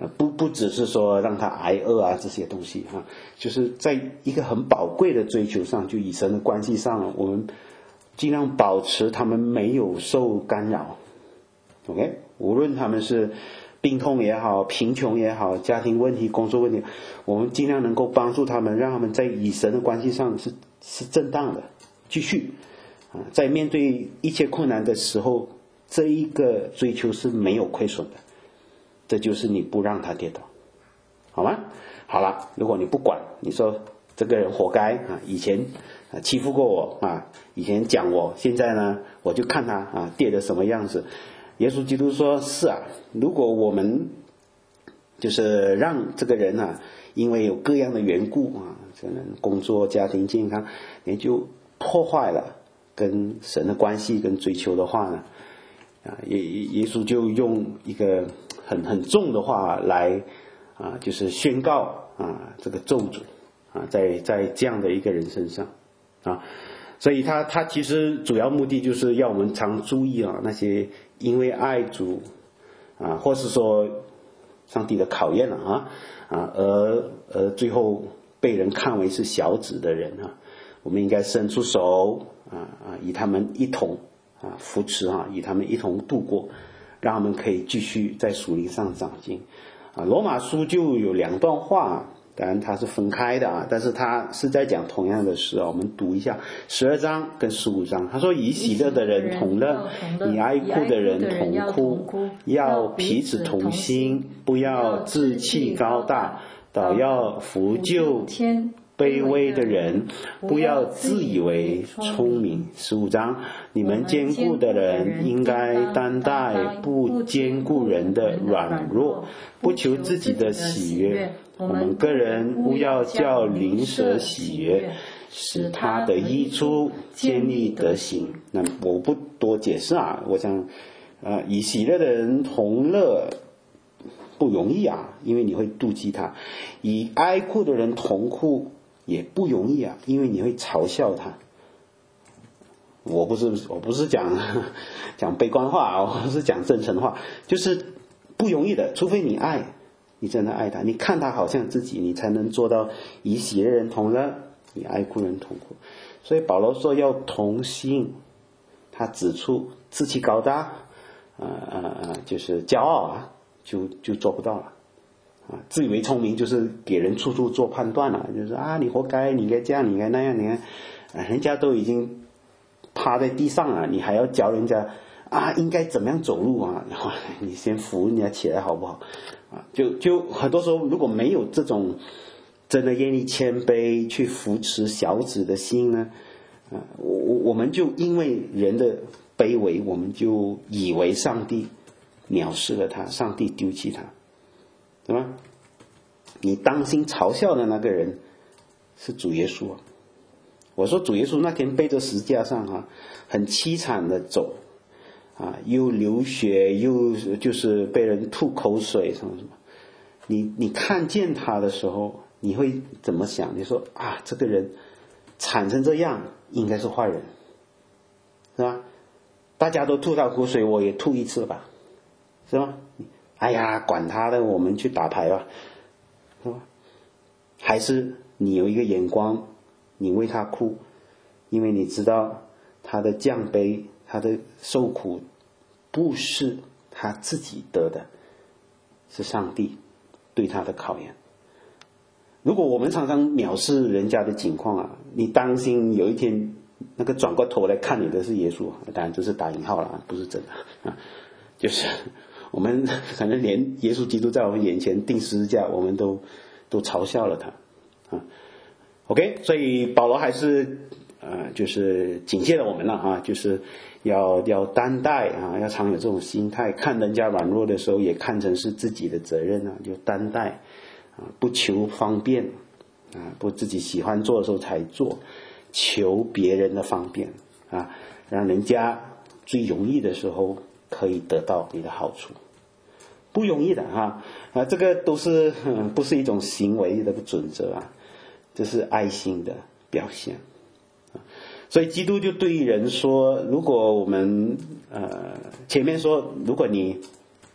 不只是说让他挨饿啊这些东西啊，就是在一个很宝贵的追求上，就与神的关系上，我们尽量保持他们没有受干扰。OK， 无论他们是病痛也好，贫穷也好，家庭问题、工作问题，我们尽量能够帮助他们，让他们在与神的关系上是正当的，继续在面对一切困难的时候，这一个追求是没有亏损的。这就是你不让他跌倒，好吗？好了，如果你不管，你说这个人活该啊，以前欺负过我啊，以前讲我，现在呢我就看他跌得什么样子。耶稣基督说是啊，如果我们就是让这个人因为有各样的缘故可能工作、家庭、健康，你就破坏了跟神的关系跟追求的话呢，耶稣就用一个很重的话来就是宣告这个咒诅在这样的一个人身上所以他其实主要目的就是要我们常注意那些因为爱主或是说上帝的考验而最后被人看为是小子的人我们应该伸出手与他们一同扶持与他们一同度过，让他们可以继续在属灵上长进罗马书就有2段话，当然它是分开的但是它是在讲同样的事我们读一下12章跟15章。他说，以喜乐的人同乐，以哀哭的人同哭，要彼此同心，不要志气高大，倒要扶救卑微的人，不要自以为聪明。15章，你们坚固的人应该担待不坚固人的软弱，不求自己的喜悦。我们个人勿要叫邻舍喜悦，使他的益处建立德行。那我不多解释我想以喜乐的人同乐不容易因为你会妒忌他；以哀哭的人同哭也不容易因为你会嘲笑他。我不是讲悲观话我是讲真诚话，就是不容易的，除非你爱，你真的爱他，你看他好像自己，你才能做到以喜乐人同乐，以哀哭人同哭。所以保罗说要同心，他指出志气高大就是骄傲就做不到了自以为聪明就是给人处处做判断了，就是你活该，你应该这样，你应该那样，你看人家都已经趴在地上了，你还要教人家应该怎么样走路然后你先扶人家起来好不好就很多时候如果没有这种真的愿意谦卑去扶持小子的心呢我们就因为人的卑微，我们就以为上帝藐视了他，上帝丢弃他，对吗？你当心嘲笑的那个人是主耶稣我说主耶稣那天背着十字架上很凄惨的走又流血，又就是被人吐口水什么什么。你看见他的时候，你会怎么想？你说这个人惨成这样，应该是坏人，是吧？大家都吐他口水，我也吐一次吧，是吧？哎呀，管他的，我们去打牌吧，是吧？还是你有一个眼光，你为他哭，因为你知道他的降卑，他的受苦不是他自己得的，是上帝对他的考验。如果我们常常藐视人家的境况你当心有一天那个转过头来看你的是耶稣，当然这是打引号了，不是真的就是我们可能连耶稣基督在我们眼前钉十字架，我们都嘲笑了他OK， 所以保罗还是就是警戒了我们了就是要担待要常有这种心态，看人家软弱的时候也看成是自己的责任就担待不求方便不自己喜欢做的时候才做，求别人的方便让人家最容易的时候可以得到你的好处，不容易的这个都是不是一种行为的准则这是爱心的表现所以基督就对人说，如果我们前面说如果你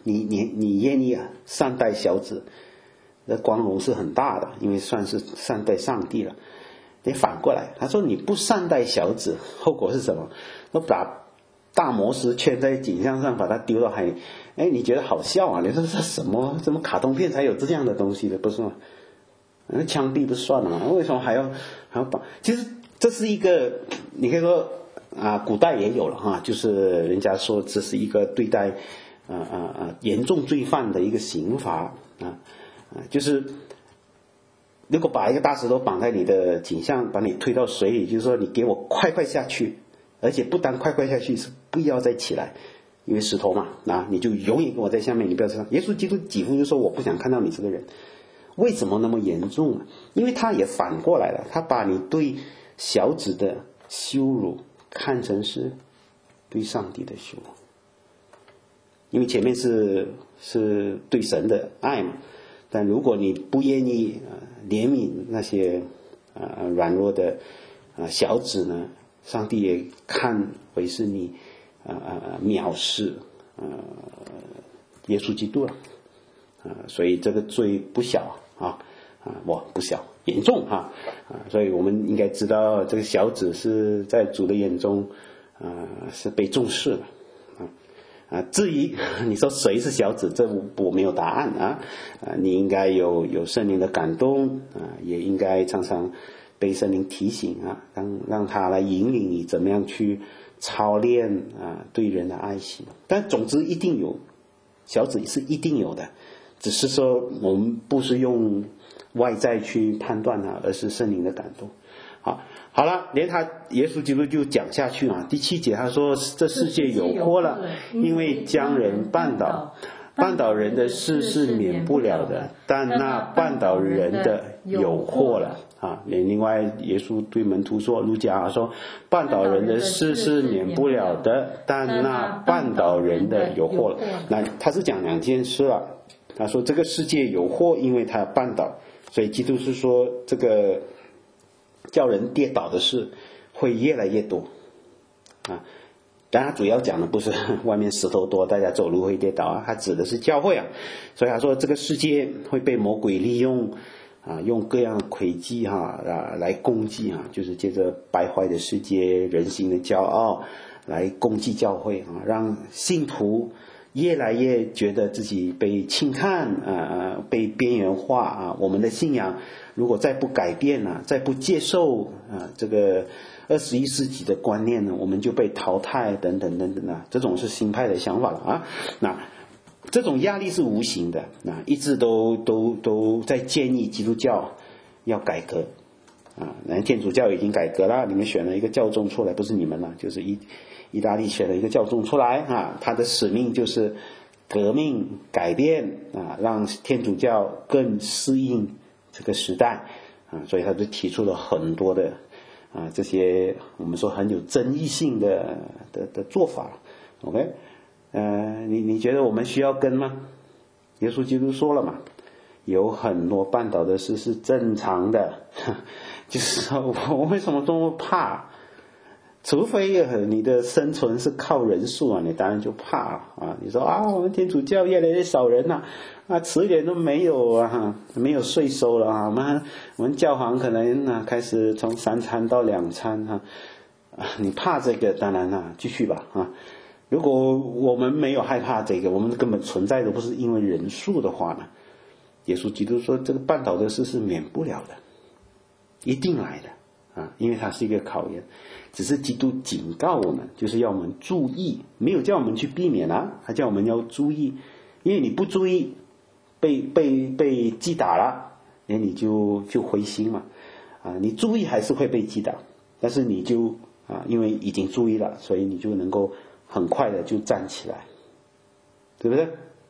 你愿意善待小子，那光荣是很大的，因为算是善待上帝了。你反过来，他说你不善待小子，后果是什么？都把大魔石圈在颈项上，把它丢到海里。你觉得好笑啊？你说这什么卡通片才有这样的东西的，不是吗？那枪毙不算了吗？为什么还要把？其实这是一个，你可以说古代也有了哈，就是人家说这是一个对待严重罪犯的一个刑罚就是如果把一个大石头绑在你的颈项，把你推到水里，就是说你给我快快下去，而且不但快快下去，是不要再起来，因为石头嘛，你就永远跟我在下面，你不要上。耶稣基督几乎就说我不想看到你这个人。为什么那么严重因为他也反过来了，他把你对小子的羞辱看成是对上帝的羞辱。因为前面是对神的爱嘛，但如果你不愿意怜悯那些软弱的小子呢，上帝也看为是你藐视耶稣基督了所以这个罪不小不小，严重所以我们应该知道这个小子是在主的眼中是被重视的至于你说谁是小子，这我没有答案你应该有圣灵的感动也应该常常被圣灵提醒让他来引领你怎么样去操练对人的爱心。但总之一定有小子，是一定有的，只是说我们不是用外在去判断而是圣灵的感动。好了，连他耶稣基督就讲下去第7节他说这世界有祸了，因为将人绊倒人的事是免不了的，但那绊倒人的有祸了另外耶稣对门徒说，路加说绊倒人的事是免不了的，但那绊倒人的有祸了。那他是讲两件事了，他说这个世界有祸，因为他绊倒，所以基督是说这个叫人跌倒的事会越来越多当然主要讲的不是外面石头多大家走路会跌倒他指的是教会所以他说这个世界会被魔鬼利用用各样的诡计来攻击就是借着败坏的世界人心的骄傲来攻击教会让信徒越来越觉得自己被轻看被边缘化我们的信仰如果再不改变再不接受这个21世纪的观念呢，我们就被淘汰等等等等这种是新派的想法了那这种压力是无形的一直都在建议基督教要改革天主教已经改革了，你们选了一个教宗出来，不是你们了，就是意大利选了一个教宗出来他的使命就是革命改变让天主教更适应这个时代所以他就提出了很多的这些我们说很有争议性的做法 OK 你觉得我们需要跟吗？耶稣基督说了嘛，有很多绊倒的事是正常的就是说我为什么这么怕？除非你的生存是靠人数你当然就怕你说我们天主教越来越少人迟点都没有没有税收了我们教皇可能开始从3餐到2餐你怕这个当然继续吧如果我们没有害怕这个，我们根本存在的不是因为人数的话呢，耶稣基督说这个绊倒的事是免不了的，一定来的因为它是一个考验。只是基督警告我们，就是要我们注意，没有叫我们去避免他叫我们要注意，因为你不注意被击打了你就灰心嘛你注意还是会被击打，但是你就因为已经注意了，所以你就能够很快的就站起来，对不对？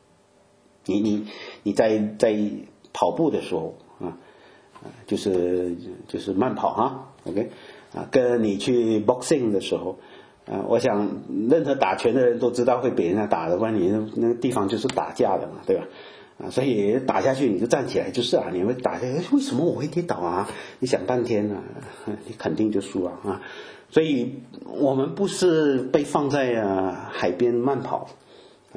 你在跑步的时候就是慢跑OK 跟你去 boxing 的时候我想任何打拳的人都知道会被人家打的，不然你那个地方就是打架的嘛，对吧所以打下去你就站起来就是你会打下去为什么我会跌倒你想半天你肯定就输了所以我们不是被放在海边慢跑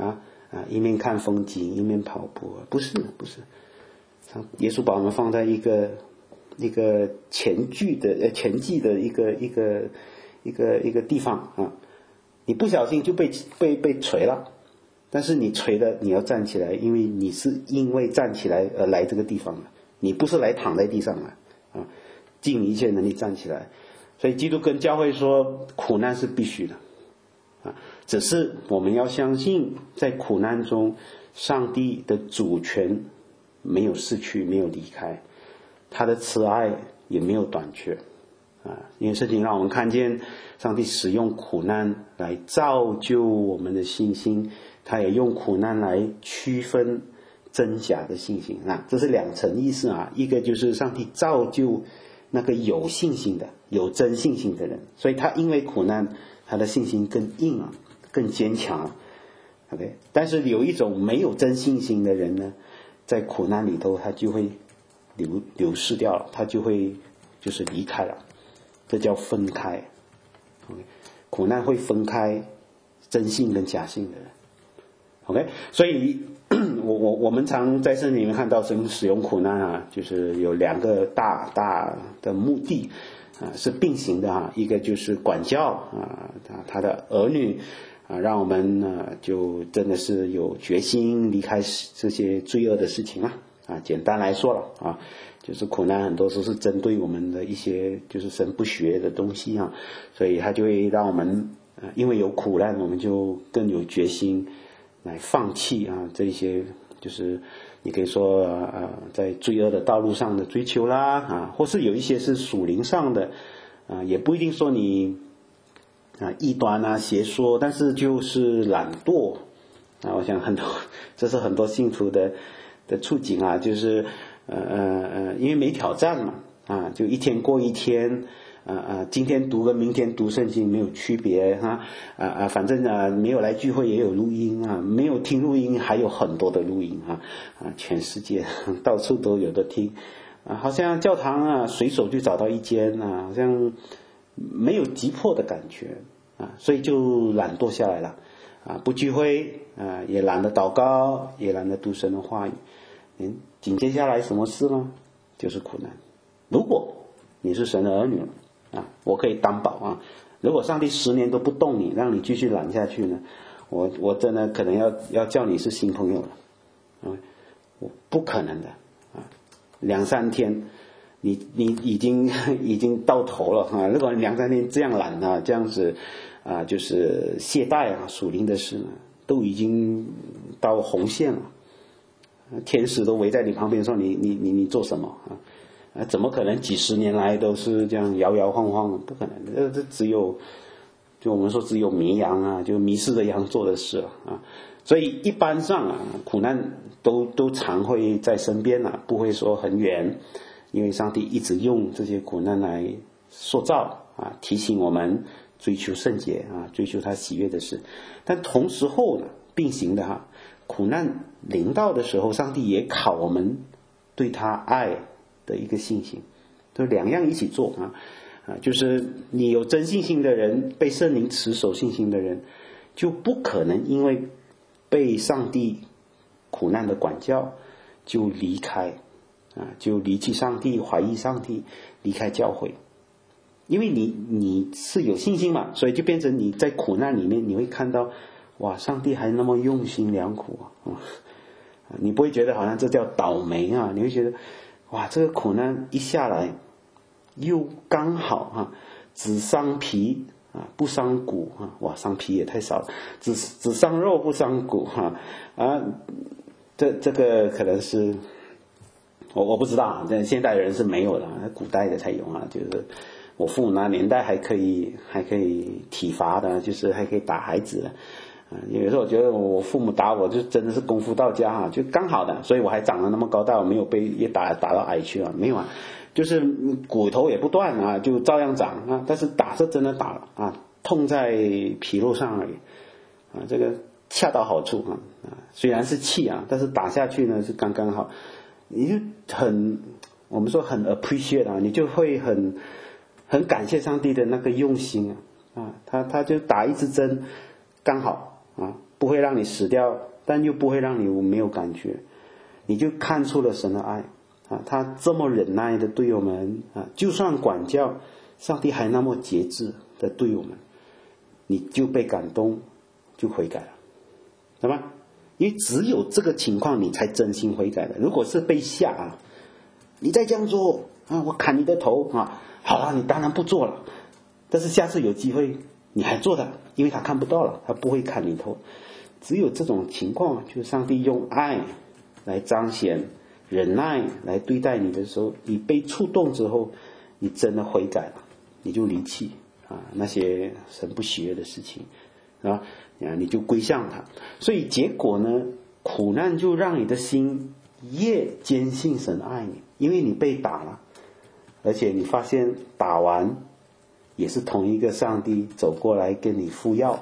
一面看风景一面跑步，不是，耶稣把我们放在一个前进的一个地方啊，你不小心就被锤了，但是你锤了你要站起来，因为你是因为站起来而来这个地方的，你不是来躺在地上的啊，尽一切能力站起来。所以基督跟教会说，苦难是必须的啊，只是我们要相信，在苦难中，上帝的主权没有失去，没有离开，他的慈爱也没有短缺啊。因为圣经让我们看见，上帝使用苦难来造就我们的信心，他也用苦难来区分真假的信心啊。这是两层意思啊，一个就是上帝造就那个有信心的、有真信心的人，所以他因为苦难，他的信心更硬啊，更坚强啊。OK， 但是有一种没有真信心的人呢，在苦难里头，他就会流失掉了，他就会就是离开了，这叫分开。OK， 苦难会分开真信跟假信的人。OK， 所以我们常在圣经里面看到神使用苦难啊，就是有两个大的目的啊，是并行的啊。一个就是管教啊，他的儿女啊，让我们就真的是有决心离开这些罪恶的事情啊。简单来说了啊，就是苦难很多时候是针对我们的一些就是神不学的东西啊，所以他就会让我们因为有苦难，我们就更有决心来放弃啊这些就是你可以说在罪恶的道路上的追求啦啊，或是有一些是属灵上的也不一定说你异端啊邪说，但是就是懒惰啊，我想这是很多信徒的处境啊，就是因为没挑战嘛啊，就一天过一天今天读跟明天读圣经没有区别反正没有来聚会也有录音啊，没有听录音还有很多的录音全世界到处都有的听好像教堂随手就找到一间好像没有急迫的感觉所以就懒惰下来了不聚会也懒得祷告，也懒得读神的话语。紧接下来什么事呢？就是苦难。如果你是神的儿女我可以担保如果上帝10年都不动你，让你继续懒下去呢，我真的可能要叫你是新朋友了不可能的2-3天你已经到头了如果2-3天这样懒这样子就是懈怠属灵的事呢，都已经到红线了，天使都围在你旁边说你做什么怎么可能几十年来都是这样摇摇晃晃？不可能的，这只有就我们说只有迷羊就迷失的羊做的事所以一般上苦难都常会在身边不会说很远，因为上帝一直用这些苦难来塑造提醒我们追求圣洁追求他喜悦的事。但同时候呢，并行的苦难临到的时候，上帝也考我们对他爱的一个信心，就两样一起做就是你有真信心的人，被圣灵持守信心的人，就不可能因为被上帝苦难的管教就离开就离弃上帝，怀疑上帝，离开教会。因为你是有信心嘛，所以就变成你在苦难里面，你会看到哇，上帝还那么用心良苦你不会觉得好像这叫倒霉你会觉得哇，这个苦难一下来又刚好只伤皮不伤骨哇，伤皮也太少了，只伤肉不伤骨这个可能是我不知道现代人是没有的，古代的才有就是我父母那年代还可以体罚的，就是还可以打孩子的有时候我觉得我父母打我就真的是功夫到家就刚好的，所以我还长得那么高大，我没有被也打到矮去没有就是骨头也不断就照样长但是打是真的打了痛在皮肉上而已这个恰到好处虽然是气但是打下去呢是刚刚好，你就我们说很 appreciate 你就会很感谢上帝的那个用心他就打一支针刚好不会让你死掉， 但又不会让你没有感觉，你就看出了神的爱啊！他这么忍耐的对我们啊，就算管教，上帝还那么节制的对我们，你就被感动，就悔改了，对吧？因为只有这个情况你才真心悔改的。如果是被吓啊，你再这样做啊，我砍你的头啊！好了，你当然不做了，但是下次有机会你还做的，因为他看不到了，他不会砍你头。只有这种情况，就是上帝用爱来彰显忍耐来对待你的时候，你被触动之后，你真的悔改了，你就离弃啊那些神不喜悦的事情啊，你就归向他。所以结果呢，苦难就让你的心越坚信神爱你，因为你被打了，而且你发现打完也是同一个上帝走过来跟你敷药。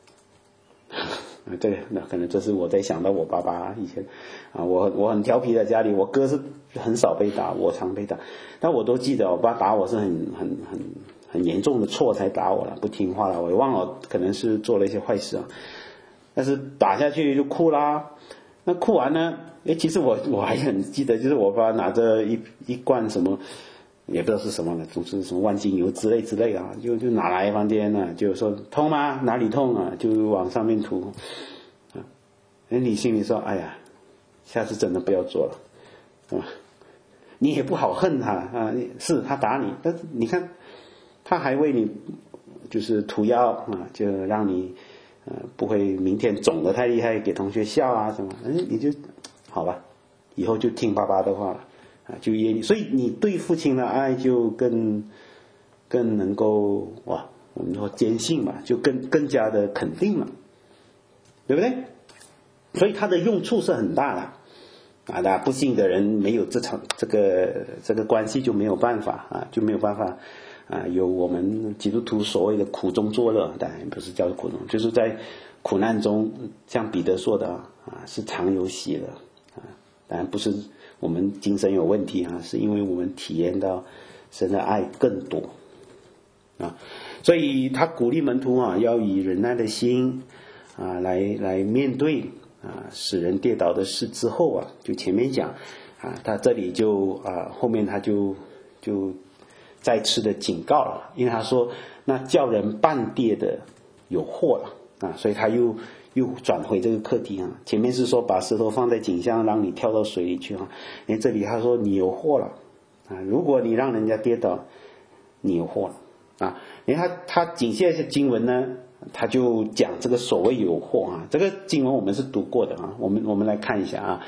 这个那可能这是我在想到我爸爸以前啊，我很调皮的家里，我哥是很少被打，我常被打，但我都记得我爸打我是很严重的错才打我了，不听话了，我也忘了可能是做了一些坏事啊，但是打下去就哭啦。那哭完呢，其实我还很记得，就是我爸拿着一罐什么也不知道是什么了，总是什么万金油之类啊，就拿来房间呢，就说痛吗？哪里痛啊？就往上面涂啊。你心里说，哎呀，下次真的不要做了，是吧？你也不好恨他啊，是他打你，但是你看他还为你就是涂药啊，就让你不会明天肿得太厉害给同学笑啊什么，你就好吧，以后就听爸爸的话了啊，就约你，所以你对父亲的爱就更能够哇，我们说坚信嘛，就更加的肯定了，对不对？所以它的用处是很大的啊，那不信的人没有这个关系就没有办法啊，就没有办法啊，有我们基督徒所谓的苦中作乐，当然不是叫苦中，就是在苦难中，像彼得说的啊，是常有喜乐啊，当然不是我们精神有问题啊，是因为我们体验到神的爱更多啊，所以他鼓励门徒啊，要以忍耐的心啊来面对啊使人跌倒的事之后啊，就前面讲啊，他这里就后面他就再次的警告了，因为他说那叫人半跌的有祸了啊，所以他又转回这个课题啊。前面是说把石头放在井下让你跳到水里去啊，因为这里他说你有祸了啊，如果你让人家跌倒，你有祸了啊。因为他紧接着经文呢，他就讲这个所谓有祸啊，这个经文我们是读过的啊，我们来看一下啊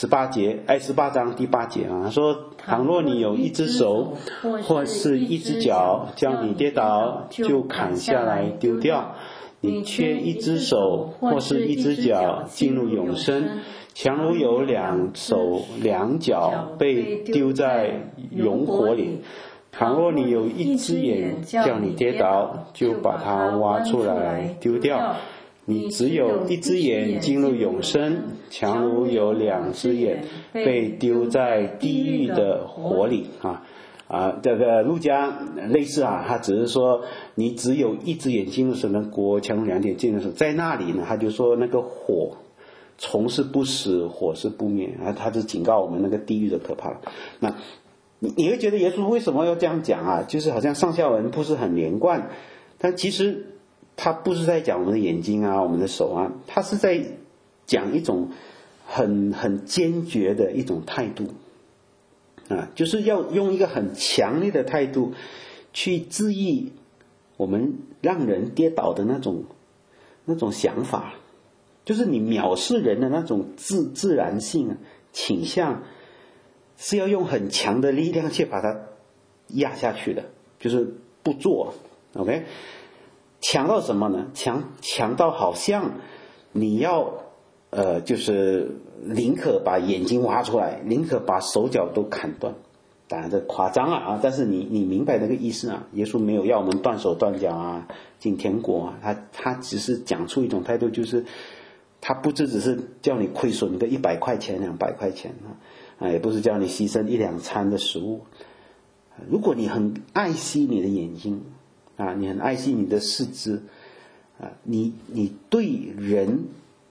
，18章第8节啊，他说倘若你有一只手或是一只脚叫你跌倒，就砍下来丢掉，你缺一只手或是一只脚进入永生，强如有2手2脚被丢在永火里。倘若你有一只眼叫你跌倒，就把它挖出来丢掉，你只有一只眼进入永生，强如有2只眼被丢在地狱的火里这个路加类似啊，他只是说你只有一只眼进入神的国，强如2点进入神，在那里呢，他就说那个火虫是不死，火是不灭啊，他就警告我们那个地狱的可怕了。那你会觉得耶稣为什么要这样讲啊？就是好像上下文不是很连贯，但其实他不是在讲我们的眼睛啊，我们的手啊，他是在讲一种很坚决的一种态度啊，就是要用一个很强烈的态度去治愈我们让人跌倒的那种想法，就是你藐视人的那种自然性倾向，是要用很强的力量去把它压下去的，就是不做 OK， 强到什么呢？强到好像你要就是宁可把眼睛挖出来，宁可把手脚都砍断，当然这夸张啊，但是你明白那个意思啊，耶稣没有要我们断手断脚啊进天国啊，他只是讲出一种态度，就是他不只是叫你亏损个100块钱200块钱也不是叫你牺牲1-2餐的食物。如果你很爱惜你的眼睛你很爱惜你的四肢你对人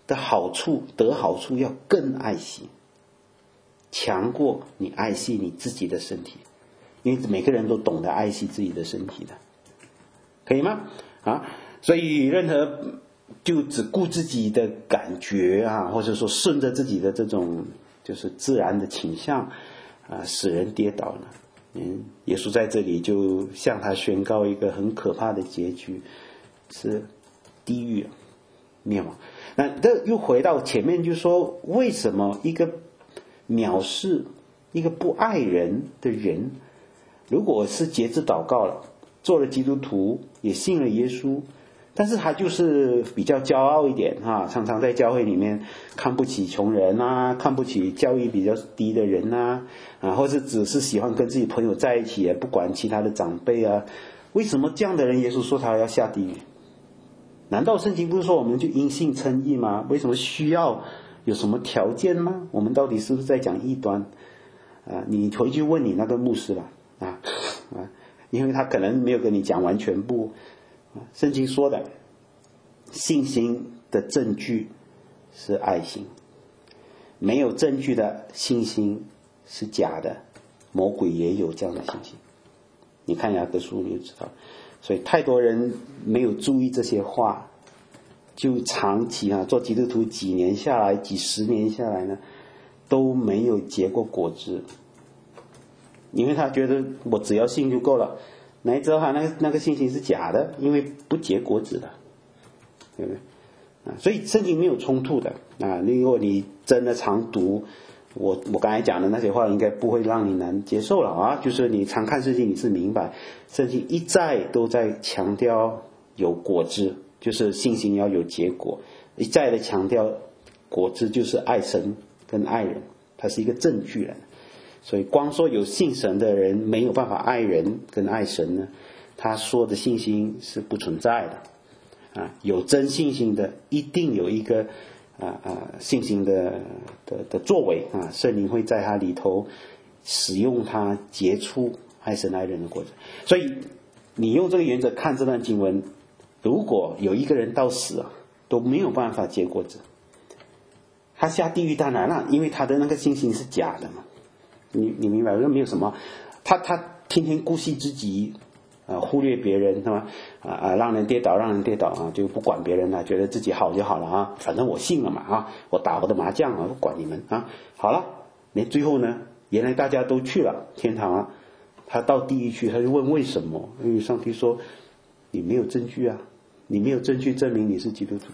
的好处得好处要更爱惜，强过你爱惜你自己的身体，因为每个人都懂得爱惜自己的身体的，可以吗？所以任何就只顾自己的感觉或者说顺着自己的这种就是自然的倾向使人跌倒了。耶稣在这里就向他宣告一个很可怕的结局，是地狱灭亡。那这又回到前面，就说为什么一个藐视一个不爱人的人，如果是节制祷告了，做了基督徒，也信了耶稣，但是他就是比较骄傲一点常常在教会里面看不起穷人看不起教育比较低的人或是只是喜欢跟自己朋友在一起不管其他的长辈为什么这样的人耶稣说他要下地狱？难道圣经不是说我们就因信称义吗？为什么需要有什么条件吗？我们到底是不是在讲异端你回去问你那个牧师吧因为他可能没有跟你讲完全部。圣经说的信心的证据是爱心，没有证据的信心是假的，魔鬼也有这样的信心。你看雅各书你就知道。所以太多人没有注意这些话，就长期做基督徒几年下来几十年下来呢，都没有结过果子，因为他觉得我只要信就够了，哪知道他那个信心是假的，因为不结果子的，对不对？所以圣经没有冲突的如果你真的常读我刚才讲的那些话，应该不会让你难接受了就是你常看圣经，你是明白圣经一再都在强调有果子，就是信心要有结果，一再的强调果子就是爱神跟爱人，它是一个证据来的。所以光说有信神的人没有办法爱人跟爱神呢，他说的信心是不存在的有真信心的一定有一个信心的作为圣灵会在他里头使用他结出爱神爱人的果子。所以你用这个原则看这段经文，如果有一个人到死都没有办法结果子，他下地狱当然了，因为他的那个信心是假的嘛。你明白，没有什么，他天天顾惜自己忽略别人是吧让人跌倒就不管别人觉得自己好就好了反正我信了嘛我打我的麻将不管你们好了，连最后呢，原来大家都去了天堂他到地狱去，他就问为什么？因为上帝说你没有证据你没有证据证明你是基督徒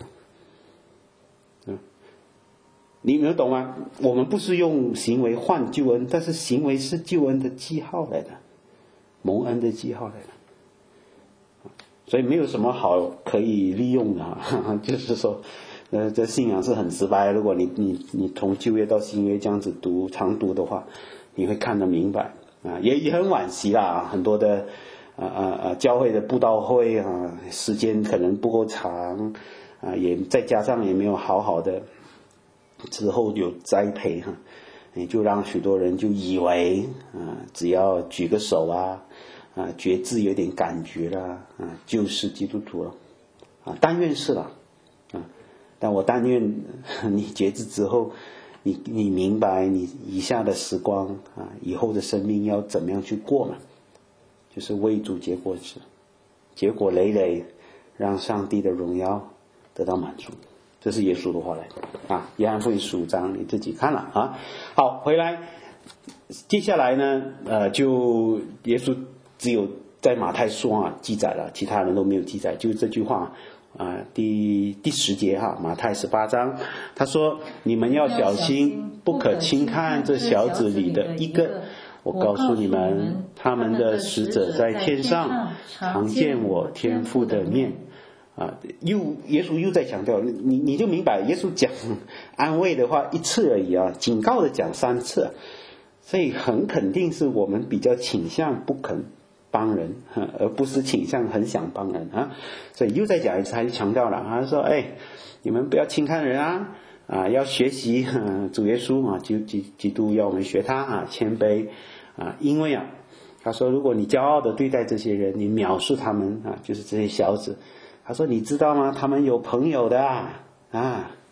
你能懂吗？我们不是用行为换救恩，但是行为是救恩的记号来的，蒙恩的记号来的，所以没有什么好可以利用的就是说这信仰是很直白，如果你从旧约到新约这样子读常读的话，你会看得明白也很惋惜啦，很多的教会的布道会时间可能不够长也再加上也没有好好的之后有栽培也就让许多人就以为只要举个手觉志有点感觉了就是基督徒了但愿是了但我但愿你觉志之后你明白你以下的时光以后的生命要怎么样去过嘛，就是为主结果子，结果累累，让上帝的荣耀得到满足。这是耶稣的话来约翰福音15章你自己看了好，回来接下来呢就耶稣只有在马太书记载了，其他人都没有记载，就这句话第10节马太18章他说你们要小心，不可轻看这小子里的一个，我告诉你们他们的使者在天上常见我天父的面耶稣又在强调，你就明白耶稣讲安慰的话1次而已警告的讲3次所以很肯定是我们比较倾向不肯帮人而不是倾向很想帮人所以又再讲一次，他就强调了他说你们不要轻看人要学习主耶稣基督要我们学他谦卑因为他说如果你骄傲的对待这些人，你藐视他们就是这些小子，他说你知道吗，他们有朋友的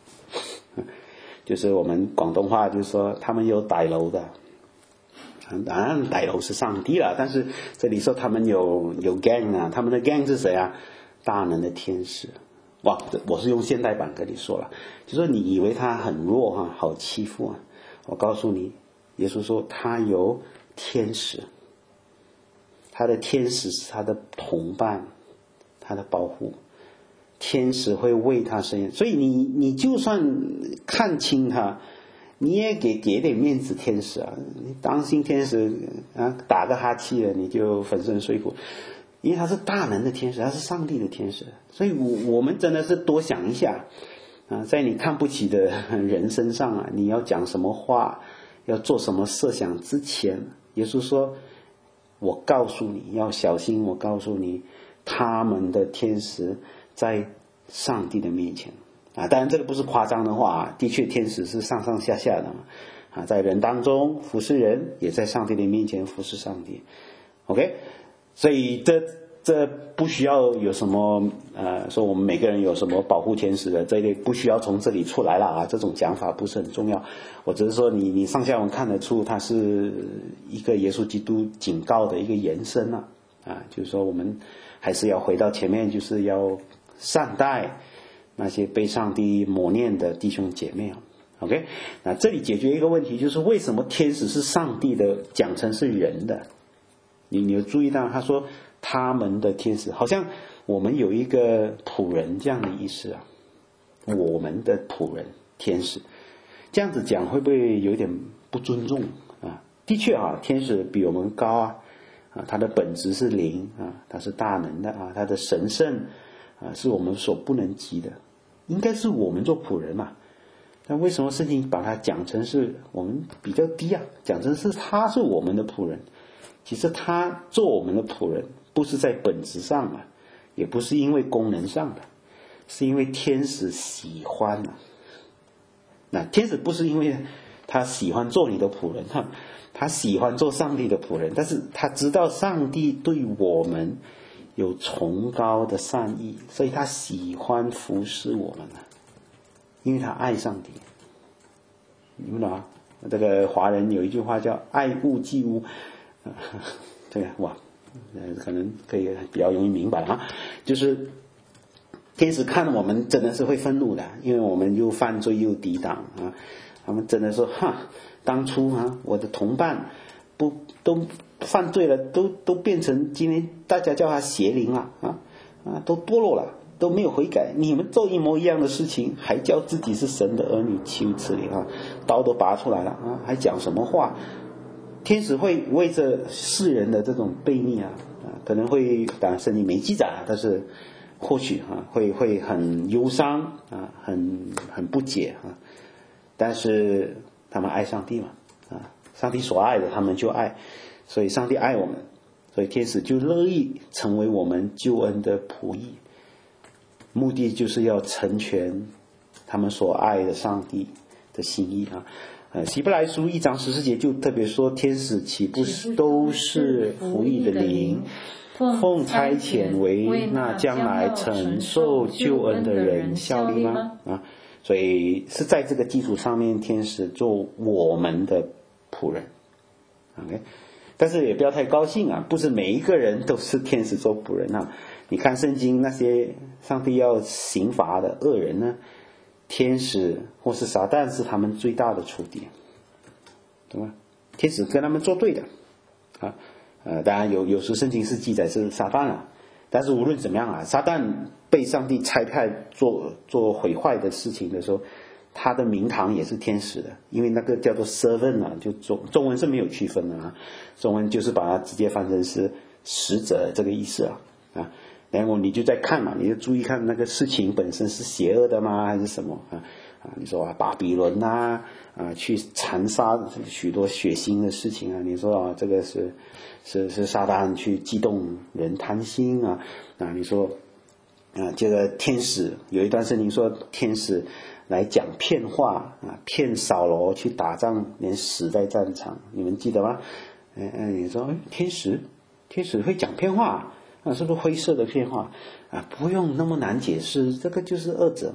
就是我们广东话就是说他们有歹楼的，当然歹楼是上帝了，但是这里说他们有 gang 啊，他们的 gang 是谁啊？大能的天使。哇，我是用现代版跟你说了，就说你以为他很弱啊，好欺负啊，我告诉你，耶稣说他有天使，他的天使是他的同伴，他的保护，天使会为他伸冤，所以你就算看轻他，你也给点面子天使啊！你当心天使啊，打个哈气了你就粉身碎骨，因为他是大能的天使，他是上帝的天使，所以我们真的是多想一下啊，在你看不起的人身上啊，你要讲什么话，要做什么设想之前，耶稣说，我告诉你要小心，我告诉你，他们的天使在上帝的面前啊，当然这个不是夸张的话啊，的确天使是上上下下的啊，在人当中服侍人，也在上帝的面前服侍上帝。OK， 所以这不需要有什么说我们每个人有什么保护天使的这一类，不需要从这里出来了啊，这种讲法不是很重要。我只是说你上下文看得出，它是一个耶稣基督警告的一个延伸啊，就是说我们还是要回到前面，就是要善待那些被上帝磨练的弟兄姐妹啊。OK， 那这里解决一个问题，就是为什么天使是上帝的讲成是人的？你有注意到他说他们的天使，好像我们有一个仆人这样的意思啊，我们的仆人天使，这样子讲会不会有点不尊重啊？的确啊，天使比我们高啊，他的本质是灵啊，他是大能的啊，他的神圣是我们所不能及的，应该是我们做仆人嘛。但为什么圣经把它讲成是我们比较低啊？讲成是他是我们的仆人，其实他做我们的仆人不是在本质上啊，也不是因为功能上的，是因为天使喜欢啊。那天使不是因为他喜欢做你的仆人，他喜欢做上帝的仆人，但是他知道上帝对我们有崇高的善意，所以他喜欢服侍我们啊，因为他爱上帝。你们懂吗？这个华人有一句话叫爱屋及乌，这个哇，可能可以比较容易明白啊，就是天使看我们真的是会愤怒的，因为我们又犯罪又抵挡啊，他们真的说当初我的同伴都犯罪了，都变成今天大家叫他邪灵了都堕落了，都没有悔改，你们做一模一样的事情，还叫自己是神的儿女，岂有此理刀都拔出来了还讲什么话？天使会为着世人的这种悖逆可能会，当然圣经没记载但是或许会很忧伤很不解但是他们爱上帝嘛上帝所爱的他们就爱，所以上帝爱我们，所以天使就乐意成为我们救恩的仆役，目的就是要成全他们所爱的上帝的心意希伯来书1章14节就特别说，天使岂不都是服役的灵，奉差遣为那将来承受救恩的人效力吗？所以是在这个基础上面，天使做我们的仆人。OK， 但是也不要太高兴不是每一个人都是天使做仆人你看圣经那些上帝要刑罚的恶人呢，天使或是撒旦是他们最大的仇敌，对吧？天使跟他们作对的当然有时圣经是记载是撒旦但是无论怎么样撒旦被上帝差派做毁坏的事情的时候，他的名堂也是天使的，因为那个叫做 servant 就中文是没有区分的中文就是把它直接翻成是使者这个意思然后你就在看你就注意看那个事情本身是邪恶的吗还是什么你说巴比伦去残杀许多血腥的事情你说这个是撒旦去激动人贪心你说这个天使有一段圣经说天使来讲骗话骗扫罗去打仗，连死在战场，你们记得吗？你说天使会讲骗话是不是灰色的骗话不用那么难解释，这个就是恶者嘛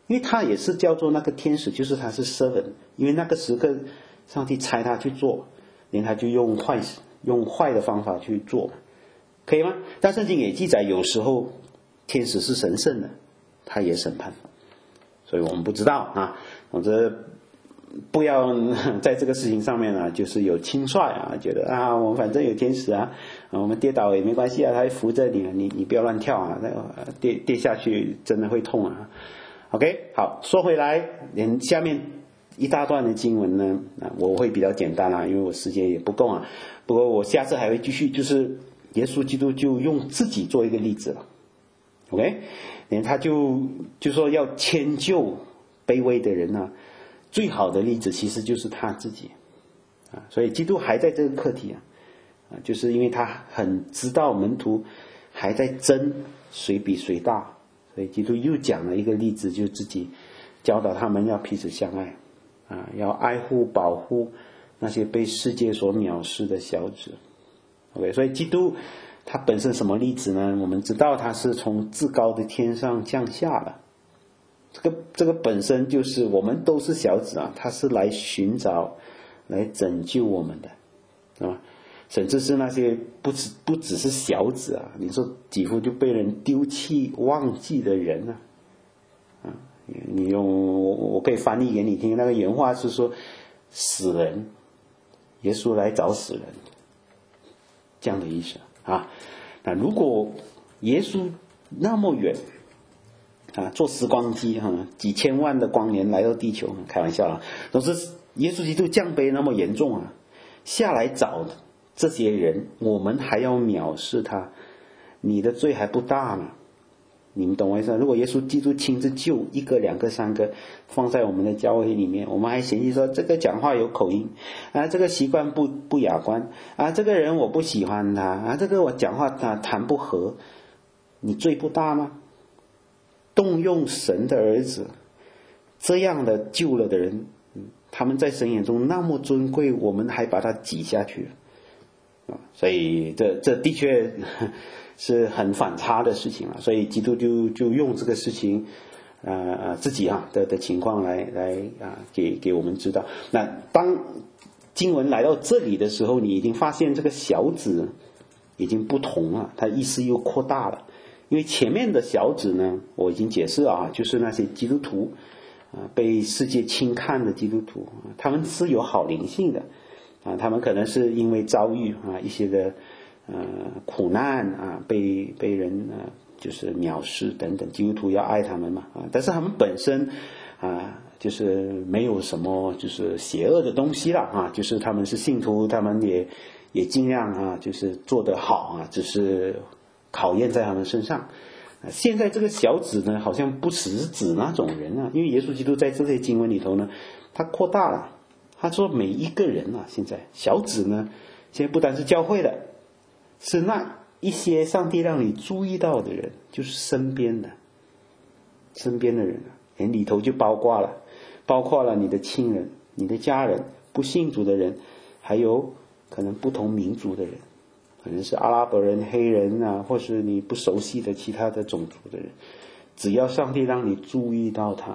因为他也是叫做那个天使，就是他是 servant， 因为那个时刻上帝差他去做，连他就用坏的方法去做，可以吗？但圣经也记载，有时候天使是神圣的，他也审判，所以我们不知道啊。总之不要在这个事情上面啊，就是有轻率啊，觉得啊，我们反正有天使啊，我们跌倒也没关系啊，他会扶着你，你不要乱跳啊，跌下去真的会痛啊。OK， 好，说回来，连下面一大段的经文呢，我会比较简单啊，因为我时间也不够啊。不过我下次还会继续，就是耶稣基督就用自己做一个例子了。OK， 连他就说要迁就卑微的人啊，最好的例子其实就是他自己啊。所以基督还在这个课题啊，就是因为他很知道门徒还在争谁比谁大，所以基督又讲了一个例子，就自己教导他们要彼此相爱啊，要爱护保护那些被世界所藐视的小子。OK， 所以基督他本身什么例子呢？我们知道他是从至高的天上降下的，这个本身就是我们都是小子啊，他是来寻找来拯救我们的啊，甚至是那些不只是小子啊，你说几乎就被人丢弃忘记的人啊，你用我可以翻译给你听，那个原话是说死人，耶稣来找死人，这样的意思啊。那如果耶稣那么远啊，坐时光机几千万的光年来到地球，开玩笑啦。总之，耶稣基督降卑那么严重啊，下来找这些人，我们还要藐视他，你的罪还不大吗？你们懂我意思？如果耶稣基督亲自救一个、两个、三个放在我们的教会里面，我们还嫌弃说这个讲话有口音啊，这个习惯不雅观啊，这个人我不喜欢他啊，这个我讲话谈不合，你罪不大吗？动用神的儿子这样的救了的人，他们在神眼中那么尊贵，我们还把他挤下去所以这的确是很反差的事情了。所以基督就用这个事情自己的情况来给我们知道。那当经文来到这里的时候，你已经发现这个小子已经不同了，它意思又扩大了。因为前面的小子呢，我已经解释就是那些基督徒被世界轻看的基督徒，他们是有好灵性的他们可能是因为遭遇一些的苦难被人就是藐视等等，基督徒要爱他们嘛但是他们本身就是没有什么就是邪恶的东西了就是他们是信徒，他们也尽量就是做得好只是考验在他们身上。现在这个小子呢，好像不只是指那种人因为耶稣基督在这些经文里头呢，他扩大了，他说每一个人现在小子呢，现在不单是教会的，是那一些上帝让你注意到的人，就是身边的人连里头就包括了你的亲人、你的家人、不信主的人，还有可能不同民族的人，可能是阿拉伯人、黑人或是你不熟悉的其他的种族的人，只要上帝让你注意到他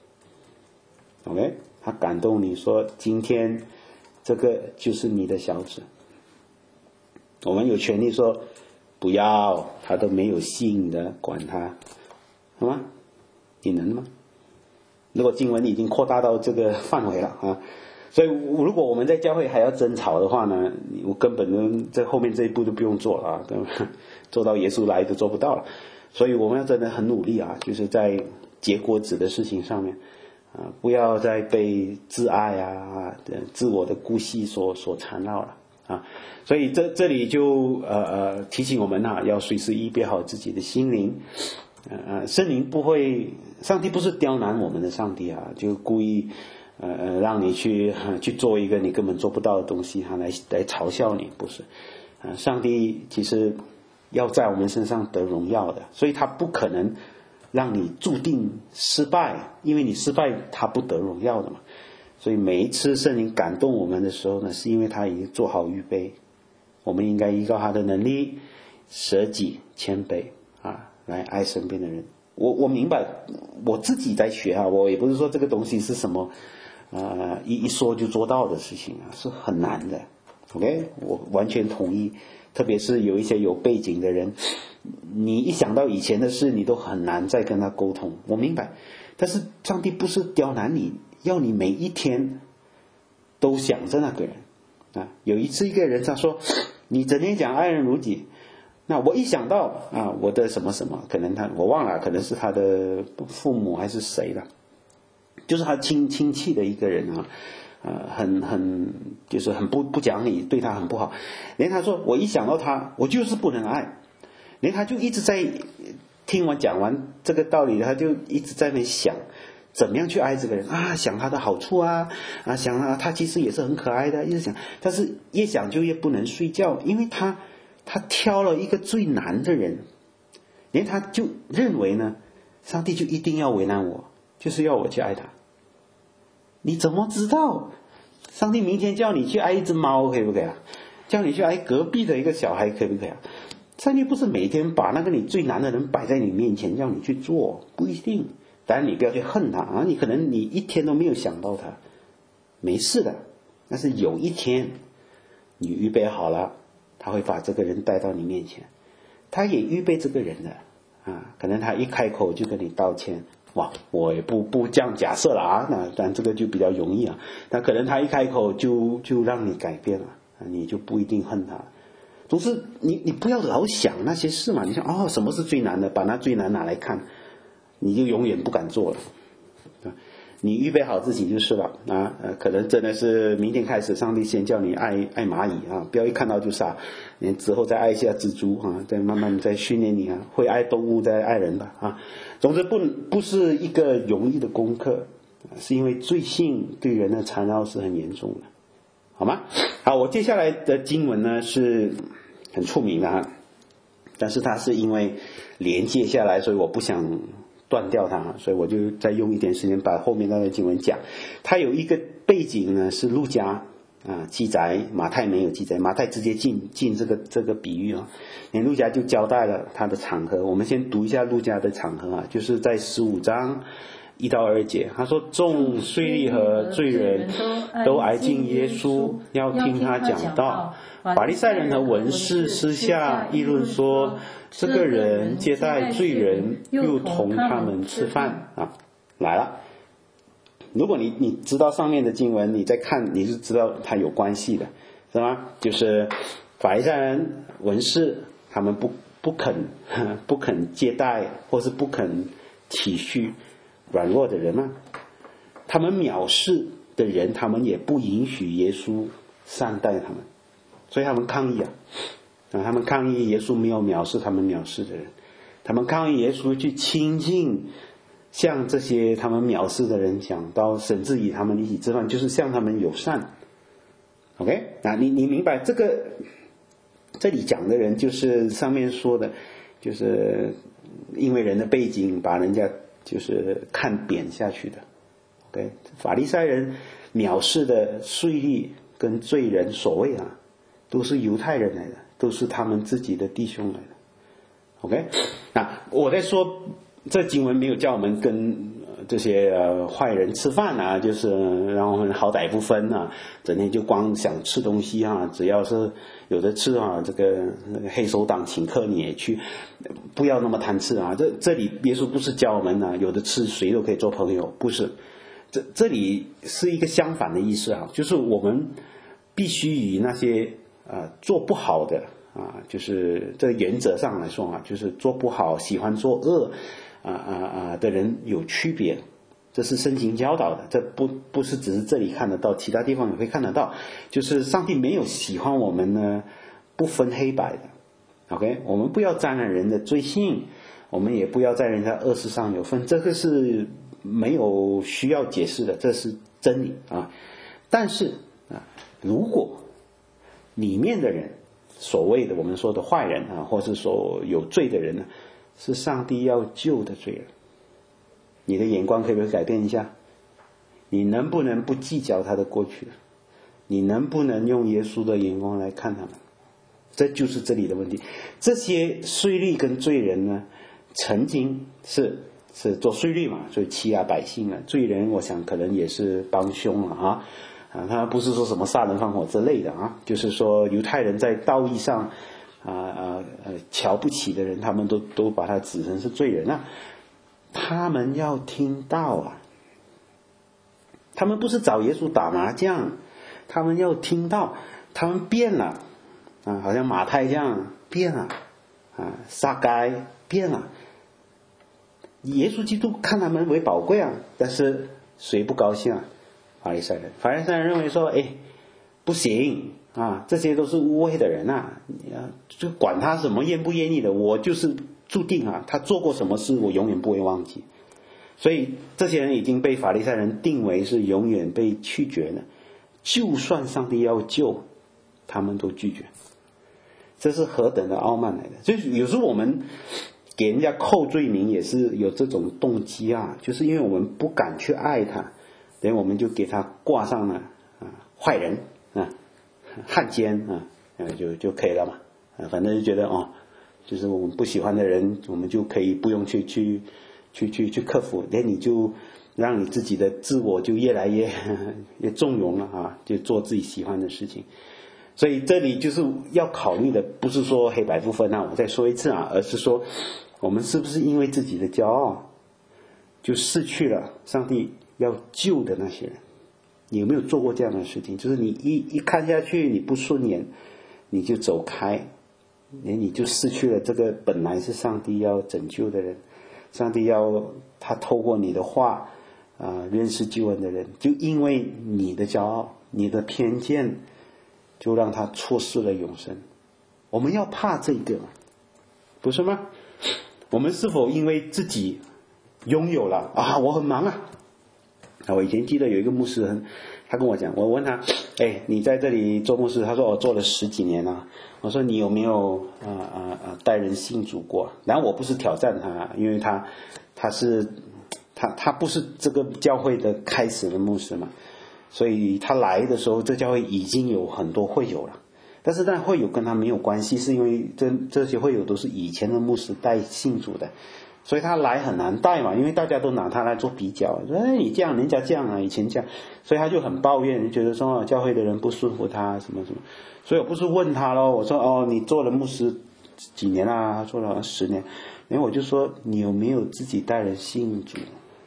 OK， 他感动你说今天这个就是你的小子，我们有权利说不要，他都没有信的，管他好吗？你能吗？如果经文已经扩大到这个范围了所以如果我们在教会还要争吵的话呢，我根本在后面这一步都不用做了做到耶稣来都做不到了。所以我们要真的很努力就是在结果子的事情上面不要再被自爱自我的顾惜所缠绕了所以这里就提醒我们要随时预备好自己的心灵圣灵不会，上帝不是刁难我们的上帝就故意让你去做一个你根本做不到的东西来嘲笑你，不是上帝其实要在我们身上得荣耀的，所以他不可能让你注定失败，因为你失败他不得荣耀的嘛。所以每一次圣灵感动我们的时候呢，是因为他已经做好预备，我们应该依靠他的能力舍己谦卑来爱身边的人， 我明白，我自己在学啊，我也不是说这个东西是什么一说就做到的事情啊，是很难的。OK， 我完全同意，特别是有一些有背景的人，你一想到以前的事，你都很难再跟他沟通。我明白，但是上帝不是刁难你，要你每一天都想着那个人啊。有一次一个人他说，你整天讲爱人如己，那我一想到啊，我的什么什么，可能我忘了，可能是他的父母还是谁了，就是他亲戚的一个人啊。就是很不讲理，对他很不好。连他说我一想到他，我就是不能爱。连他就一直在听我讲完这个道理，他就一直在那想怎么样去爱这个人啊，想他的好处啊，想他其实也是很可爱的，一直想，但是越想就越不能睡觉，因为他挑了一个最难的人，连他就认为呢，上帝就一定要为难我，就是要我去爱他。你怎么知道？上帝明天叫你去爱一只猫，可以不可以啊？叫你去爱隔壁的一个小孩，可以不可以啊？上帝不是每天把那个你最难的人摆在你面前叫你去做，不一定。当然你不要去恨他啊，你可能你一天都没有想到他，没事的。但是有一天你预备好了，他会把这个人带到你面前，他也预备这个人的啊，可能他一开口就跟你道歉。哇，我也不这样假设了啊，那但这个就比较容易啊。那可能他一开口就让你改变了，你就不一定恨他。总之你不要老想那些事嘛，你想什么是最难的，把那最难拿来看，你就永远不敢做了。你预备好自己就是了啊，可能真的是明天开始，上帝先叫你爱蚂蚁啊，不要一看到就杀，你之后再爱一下蜘蛛啊，再慢慢再训练你啊，会爱动物再爱人吧啊。总之不是一个容易的功课，是因为罪性对人的缠绕是很严重的，好吗？好，我接下来的经文呢是很出名的啊，但是它是因为连接下来，所以我不想断掉它，所以我就再用一点时间把后面那段经文讲。它有一个背景呢是路加记载，马太没有记载，马太直接进这个比喻啊，连路加就交代了他的场合。我们先读一下路加的场合啊，就是在15章1到2节，他说众税吏和罪人都挨近耶稣，要听他讲道。法利赛人和文士私下议论说，这个人接待罪人，又同他们吃饭啊。来了，如果你知道上面的经文，你再看你就知道它有关系的，是吗？就是法利赛人、文士，他们不肯接待，或是不肯体恤软弱的人嘛。他们藐视的人，他们也不允许耶稣善待他们，所以他们抗议他们抗议耶稣没有藐视他们藐视的人，他们抗议耶稣去亲近向这些他们藐视的人讲道，甚至与他们一起吃饭，就是向他们友善。 OK， 你明白这里讲的人就是上面说的，就是因为人的背景把人家就是看扁下去的。 OK， 法利赛人藐视的税吏跟罪人，所谓都是犹太人来的，都是他们自己的弟兄来的。 OK， 我在说这经文没有叫我们跟这些坏人吃饭就是让我们好歹不分整天就光想吃东西只要是有的吃这个黑手党请客你也去，不要那么贪吃这里耶稣不是教我们有的吃谁都可以做朋友，不是，这里是一个相反的意思就是我们必须与那些做不好的就是这原则上来说就是做不好喜欢做恶的人有区别，这是圣经教导的，这不是只是这里看得到，其他地方也会看得到，就是上帝没有喜欢我们呢不分黑白的。 OK， 我们不要沾染人的罪性，我们也不要在人家恶事上有份，这个是没有需要解释的，这是真理但是如果里面的人所谓的我们说的坏人或是说有罪的人是上帝要救的罪人，你的眼光可不可以改变一下？你能不能不计较他的过去？你能不能用耶稣的眼光来看他们？这就是这里的问题。这些税吏跟罪人呢， 曾经是做税吏嘛，所以欺压百姓啊，罪人我想可能也是帮凶了他不是说什么杀人放火之类的就是说犹太人在道义上瞧不起的人，他们都把他指成是罪人他们要听到他们不是找耶稣打麻将，他们要听到他们变了好像马太这样变了撒该变了。耶稣基督看他们为宝贵但是谁不高兴法利赛人认为说不行这些都是污秽的人就管他什么愿不愿意的，我就是注定他做过什么事我永远不会忘记。所以这些人已经被法利赛人定为是永远被拒绝的，就算上帝要救他们都拒绝。这是何等的傲慢来的。就是有时候我们给人家扣罪名也是有这种动机就是因为我们不敢去爱他，等我们就给他挂上了坏人汉奸就可以了嘛反正就觉得就是我们不喜欢的人，我们就可以不用去克服，你就让你自己的自我就越来越纵容了就做自己喜欢的事情。所以这里就是要考虑的不是说黑白不分我再说一次而是说我们是不是因为自己的骄傲就失去了上帝要救的那些人。你有没有做过这样的事情，就是你一看下去你不顺眼你就走开，你就失去了这个本来是上帝要拯救的人，上帝要他透过你的话认识救恩的人，就因为你的骄傲你的偏见就让他错失了永生。我们要怕这个不是吗？我们是否因为自己拥有了我很忙我以前记得有一个牧师他跟我讲，我问他你在这里做牧师，他说我做了10几年了。我说你有没有带人信主过？然后我不是挑战他，因为他不是这个教会的开始的牧师嘛，所以他来的时候这教会已经有很多会友了，但是会友跟他没有关系，是因为这些会友都是以前的牧师带信主的，所以他来很难带嘛，因为大家都拿他来做比较，说你这样人家这样以前这样，所以他就很抱怨，觉得说教会的人不顺服他什么什么。所以我不是问他咯，我说你做了牧师几年他做了10年，然后我就说你有没有自己带人信主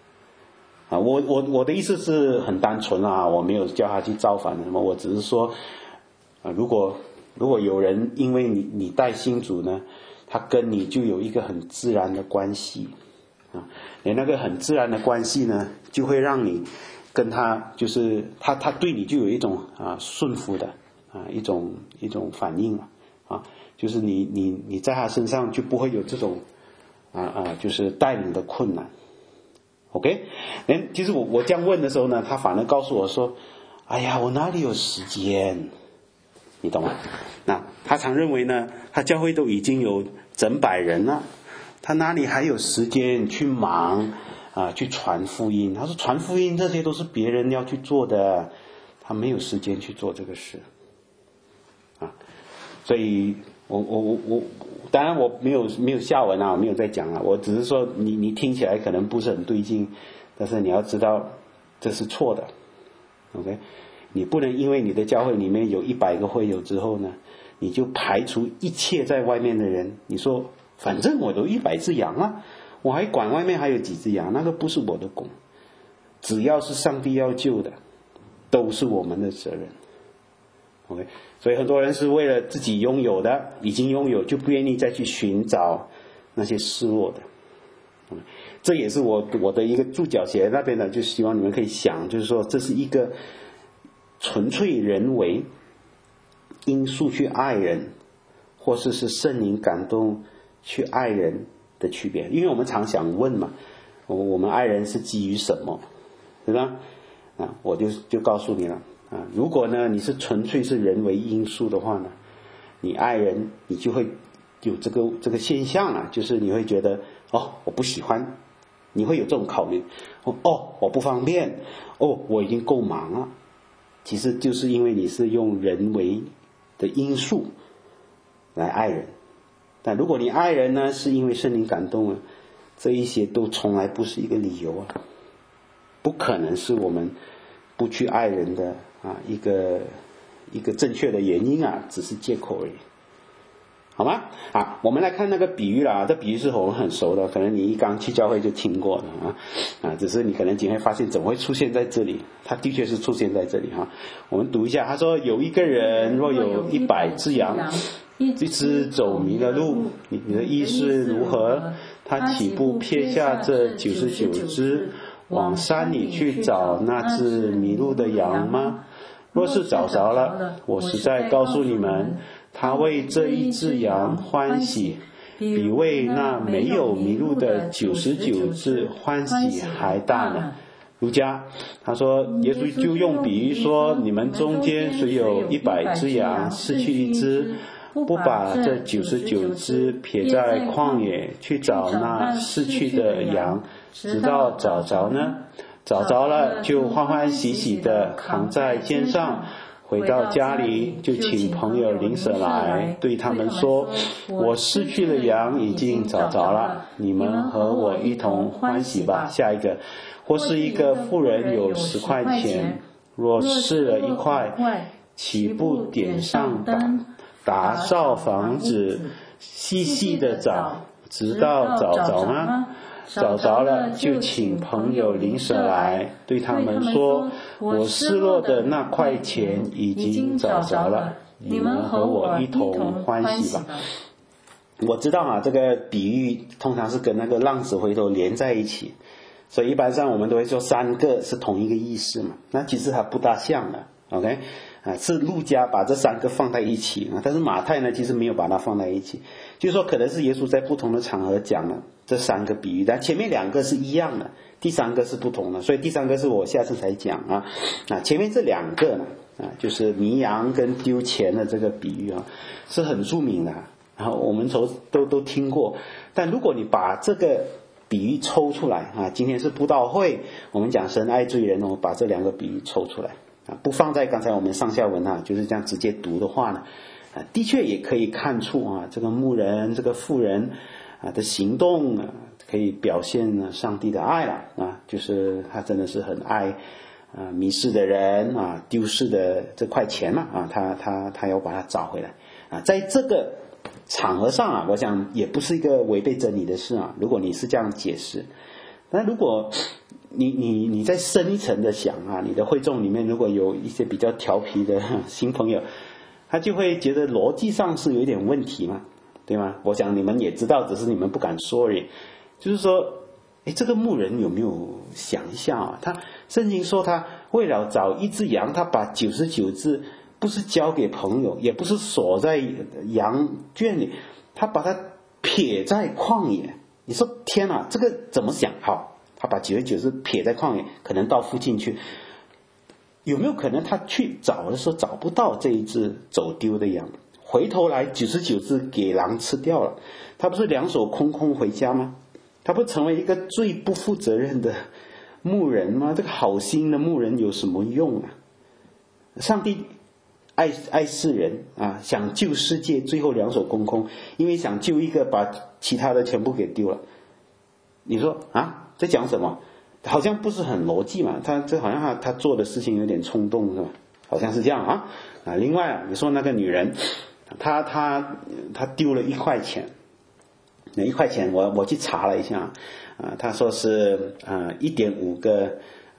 我的意思是很单纯我没有叫他去造反什么，我只是说如果有人因为你带信主呢，他跟你就有一个很自然的关系那个很自然的关系呢，就会让你跟他就是他对你就有一种顺服的一种反应就是你在他身上就不会有这种就是带领的困难。OK， 其实我这样问的时候呢，他反而告诉我说哎呀我哪里有时间，你懂吗？那他常认为呢，他教会都已经有整百人了，他哪里还有时间去忙去传福音？他说传福音这些都是别人要去做的，他没有时间去做这个事所以我当然我没有下文没有再讲我只是说你听起来可能不是很对劲，但是你要知道这是错的。 OK， 你不能因为你的教会里面有100个会友之后呢，你就排除一切在外面的人，你说反正我都100只羊我还管外面还有几只羊，那个不是我的工，只要是上帝要救的都是我们的责任。 OK， 所以很多人是为了自己拥有的已经拥有，就不愿意再去寻找那些失落的。这也是我的一个注脚写在那边的，就希望你们可以想，就是说这是一个纯粹人为因素去爱人，或是圣灵感动去爱人的区别。因为我们常想问嘛，我们爱人是基于什么，对吧？我就告诉你了如果呢你是纯粹是人为因素的话呢，你爱人你就会有这个现象就是你会觉得我不喜欢，你会有这种考虑我不方便我已经够忙了，其实就是因为你是用人为的因素来爱人。但如果你爱人呢是因为圣灵感动这一些都从来不是一个理由啊，不可能是我们不去爱人的一个正确的原因啊，只是借口而已。好吗？我们来看那个比喻啦，这比喻是我们很熟的，可能你一刚去教会就听过的只是你可能今天发现怎么会出现在这里，它的确是出现在这里我们读一下，他说有一个人若有100只羊，一只走迷了路，你的意是如何？他岂不撇下这99只往山里去找那只迷路的羊吗？若是找着了，我实在告诉你们，他为这一只羊欢喜，比为那没有迷路的99只欢喜还大呢。路加他说，耶稣就用比喻说，你们中间谁有100只羊，失去一只，不把这99只撇在旷野去找那失去的羊，直到找着呢？找着了，就欢欢喜喜地扛在肩上，回到家里就请朋友邻舍来，对他们说，我失去的羊已经找着了，你们和我一同欢喜吧。下一个，或是一个妇人有10块钱，若失了1块，岂不点上灯，打扫房子，细细的找，直到找着吗？找着了，就请朋友邻舍来，对他们说，我失落的那块钱已经找着了，你们和我一同欢喜吧。我知道这个比喻通常是跟那个浪子回头连在一起，所以一般上我们都会说3个是同一个意思嘛，那其实它不大像的 OK 是路加把这3个放在一起但是马太呢其实没有把它放在一起，就是说可能是耶稣在不同的场合讲了这3个比喻，但前面2个是一样的，第3个是不同的，所以第3个是我下次才讲前面这2个呢就是迷羊跟丢钱的这个比喻是很著名的，然后我们都听过，但如果你把这个比喻抽出来今天是布道会，我们讲神爱罪人，我们把这2个比喻抽出来不放在刚才我们上下文就是这样直接读的话呢的确也可以看出这个牧人这个妇人的行动可以表现上帝的爱了就是他真的是很爱迷失的人丢失的这块钱嘛他要把它找回来在这个场合上我想也不是一个违背真理的事如果你是这样解释。但如果你再深一层的想你的会众里面如果有一些比较调皮的新朋友，他就会觉得逻辑上是有一点问题嘛，对吗？我想你们也知道，只是你们不敢说而已。就是说这个牧人有没有想一下他圣经说他为了找一只羊，他把99只不是交给朋友，也不是锁在羊圈里，他把它撇在旷野。你说天哪，这个怎么想？好，他把99只撇在旷野，可能到附近去，有没有可能他去找的时候找不到这一只走丢的羊，回头来99只给狼吃掉了，他不是两手空空回家吗？他不成为一个最不负责任的牧人吗？这个好心的牧人有什么用上帝爱世人想救世界，最后两手空空，因为想救一个把其他的全部给丢了。你说在讲什么？好像不是很逻辑嘛，这好像他做的事情有点冲动是吧？好像是这样另外你说那个女人她丢了1块钱，那1块钱我去查了一下他说是1.5个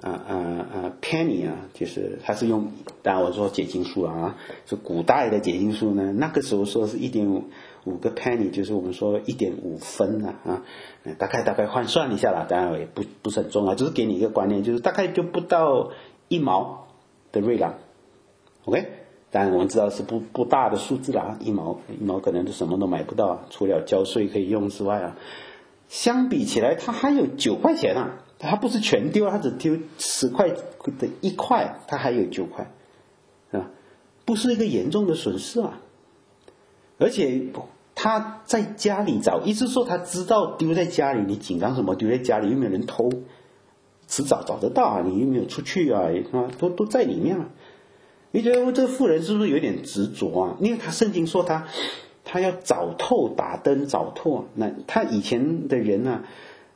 penny 就是他是用，当然我说解经书是古代的解经书呢，那个时候说是1.5个 penny， 就是我们说1.5分大概换算一下啦，当然也不是很重要，就是给你一个观念，就是大概就不到1毛的瑞郎 OK， 当然我们知道是不大的数字啦，1毛可能就什么都买不到，除了交税可以用之外相比起来他还有9块钱他不是全丢，他只丢10块的1块，他还有9块是吧？不是一个严重的损失而且他在家里找，意思说他知道丢在家里，你紧张什么？丢在家里又没有人偷，迟早找得到你又没有出去都在里面你觉得这个妇人是不是有点执着因为他圣经说他要找透，打灯找透那他以前的人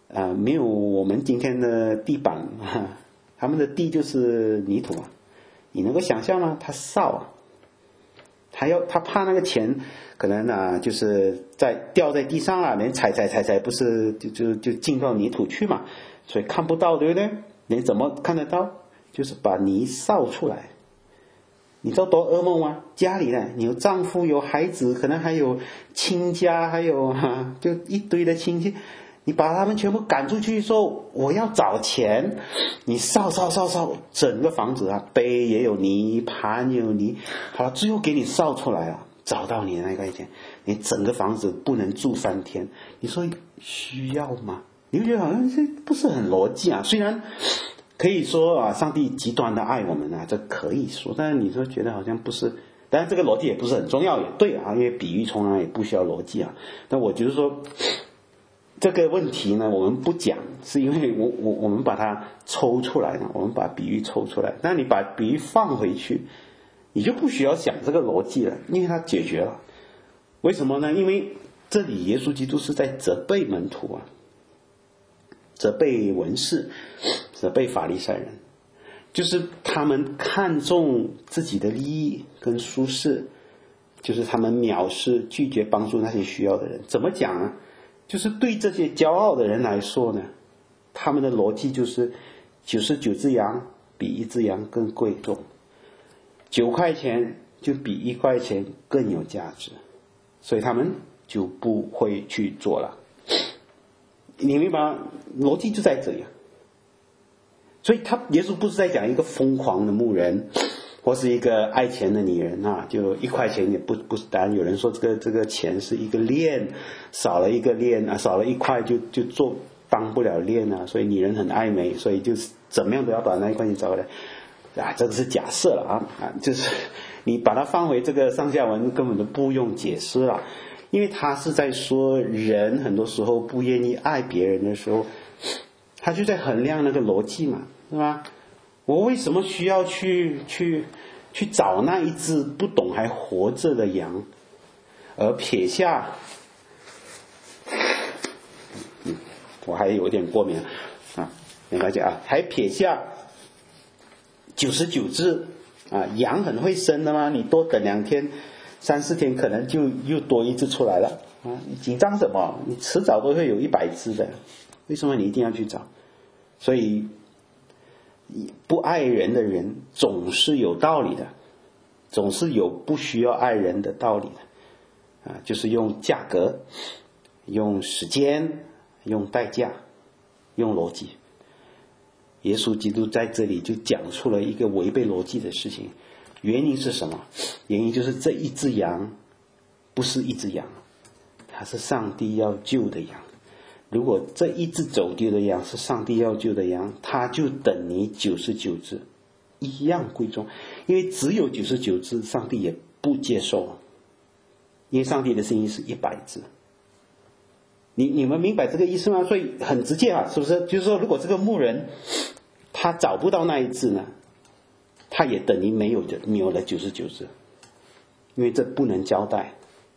没有我们今天的地板，他们的地就是泥土啊。你能够想象吗？他扫啊，他怕那个钱可能就是掉在地上了，连踩不是就进到泥土去嘛，所以看不到，对不对？你怎么看得到？就是把泥扫出来。你知道多噩梦吗？家里呢，你有丈夫有孩子，可能还有亲家，还有就一堆的亲戚，你把他们全部赶出去说我要找钱，你扫整个房子杯也有泥，盘也有泥，好了，最后给你扫出来了，找到你的那块钱，你整个房子不能住3天，你说需要吗？你会觉得好像这不是很逻辑啊。虽然可以说上帝极端的爱我们这可以说，但是你说觉得好像不是，当然这个逻辑也不是很重要，也对因为比喻从来也不需要逻辑但我就是说这个问题呢，我们不讲，是因为我们把它抽出来我们把比喻抽出来，但你把比喻放回去，你就不需要想这个逻辑了，因为它解决了。为什么呢？因为这里耶稣基督是在责备门徒责备文士，责备法利赛人，就是他们看重自己的利益跟舒适，就是他们藐视拒绝帮助那些需要的人。怎么讲呢？就是对这些骄傲的人来说呢，他们的逻辑就是99只羊比1只羊更贵重，9块钱就比1块钱更有价值，所以他们就不会去做了。你明白吗？逻辑就在这样。所以耶稣不是在讲一个疯狂的牧人，或是一个爱钱的女人就1块钱也不是。当然有人说这个钱是一个链，少了一个链少了1块就做当不了链所以女人很爱美，所以就怎么样都要把那1块钱找回来这个是假设了就是你把它放回这个上下文根本就不用解释了，因为他是在说人很多时候不愿意爱别人的时候，他就在衡量那个逻辑嘛，是吧？我为什么需要去找那一只不懂还活着的羊，而撇下我还有点过敏没关系还撇下99只羊很会生的吗？你多等2天3、4天可能就又多1只出来了你紧张什么？你迟早都会有100只的，为什么你一定要去找？所以不爱人的人总是有道理的，总是有不需要爱人的道理的就是用价格，用时间，用代价，用逻辑。耶稣基督在这里就讲出了一个违背逻辑的事情，原因是什么？原因就是这1只羊不是1只羊，它是上帝要救的羊。如果这1只走丢的羊是上帝要救的羊，它就等于99只一样贵重，因为只有99只上帝也不接受，因为上帝的心意是100只。你们明白这个意思吗？所以很直接是不是？就是说如果这个牧人他找不到那1只呢，他也等于没有了99只，因为这不能交代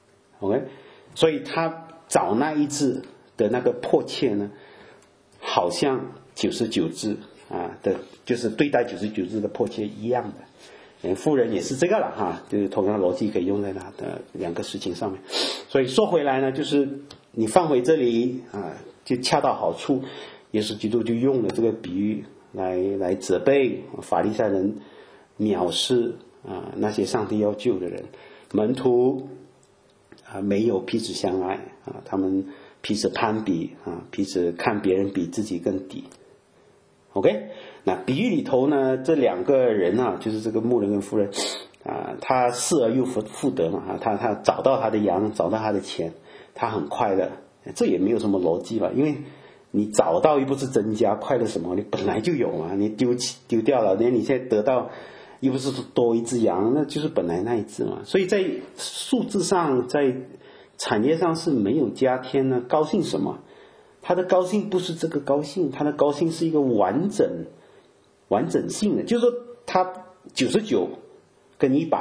OK， 所以他找那1只的那个迫切呢，好像99只的就是对待99只的迫切一样的。妇人也是这个了就是同样逻辑可以用在他的2个事情上面。所以说回来呢，就是你放回这里就恰到好处。耶稣基督就用了这个比喻来责备法利赛人藐视那些上帝要救的人。门徒没有彼此相爱他们彼此攀比彼此看别人比自己更低。OK， 那比喻里头呢，这2个人就是这个牧人跟妇人他失而又复得嘛他找到他的羊，找到他的钱，他很快乐，这也没有什么逻辑吧？因为你找到又不是增加，快乐什么？你本来就有嘛，你丢掉了，连你现在得到又不是多1只羊，那就是本来那1只嘛。所以在数字上，在产业上是没有加添呢。高兴什么？他的高兴不是这个高兴，他的高兴是一个完整性的，就是说他99跟100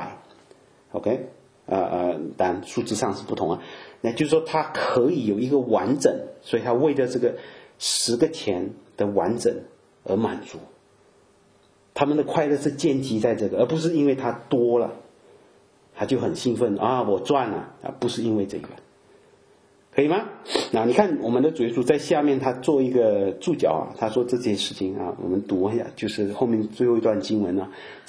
OK 当然数字上是不同那就是说他可以有一个完整，所以他为了这个 10个钱的完整而满足。他们的快乐是建基在这个，而不是因为他多了他就很兴奋啊，我赚了啊，不是因为这个，可以吗？那你看我们的主耶稣在下面他做一个注脚啊，他说这件事情啊，我们读一下，就是后面最后一段经文啊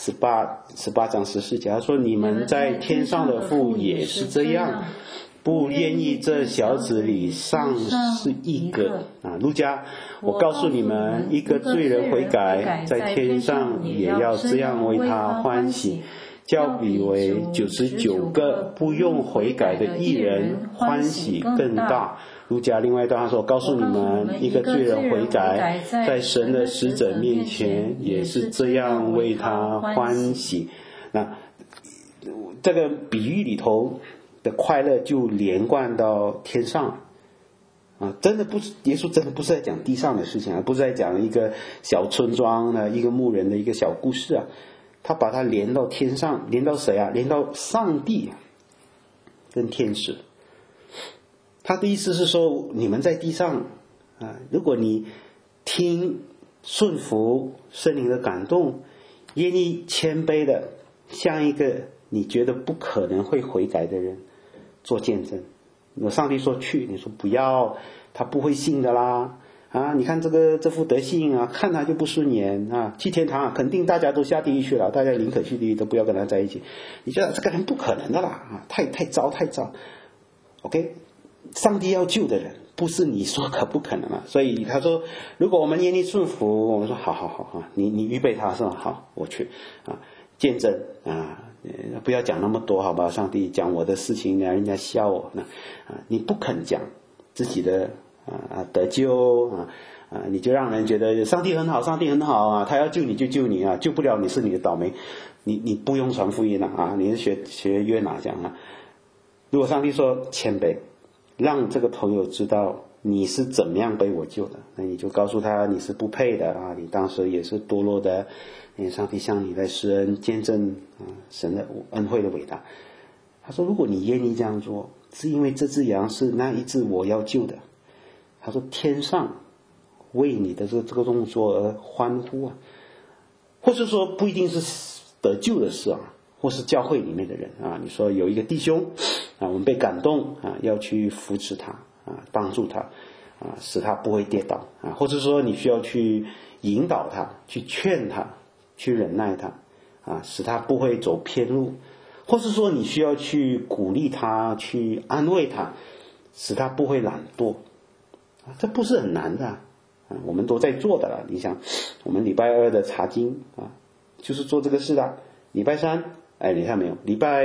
，18章14节，他说你们在天上的父也是这样，不愿意这小子里丧失一个啊。路加，我告诉你们，一个罪人悔改，在天上也要这样为他欢喜，较比为99个不用悔改的义人欢喜更大。路加另外一段他说，我告诉你们，一个罪人悔改，在神的使者面前也是这样为他欢喜。那这个比喻里头的快乐就连贯到天上啊，真的不是，耶稣真的不是在讲地上的事情啊，不是在讲一个小村庄的一个牧人的一个小故事啊，他把它连到天上，连到谁啊？连到上帝跟天使。他的意思是说，你们在地上啊，如果你听顺服圣灵的感动，愿意谦卑的像一个你觉得不可能会悔改的人做见证。上帝说去，你说不要，他不会信的啦啊！你看这副德性啊，看他就不顺眼啊，去天堂啊，肯定大家都下地狱去了，大家宁可去地狱都不要跟他在一起。你觉得这个人不可能的啦啊，太糟。OK， 上帝要救的人，不是你说可不可能啊。所以他说，如果我们愿意顺服，我们说好，你预备他是吧？好，我去啊，见证啊。不要讲那么多好吧，上帝讲我的事情人家笑我呢你不肯讲自己的得救你就让人觉得上帝很好啊，他要救你就救你啊，救不了你是你的倒霉，你不用传福音了啊，你是学约拿讲啊。如果上帝说谦卑，让这个朋友知道你是怎么样被我救的，那你就告诉他你是不配的啊，你当时也是堕落的，上帝向你来施恩，见证神的恩惠的伟大。他说如果你愿意这样做，是因为这只羊是那一只我要救的。他说天上为你的这个动作而欢呼啊，或是说不一定是得救的事啊，或是教会里面的人啊，你说有一个弟兄我们被感动要去扶持他帮助他使他不会跌倒或者说你需要去引导他，去劝他，去忍耐他使他不会走偏路，或是说你需要去鼓励他，去安慰他，使他不会懒惰这不是很难的我们都在做的了。你想我们礼拜2的查经就是做这个事的，礼拜3你看没有，礼拜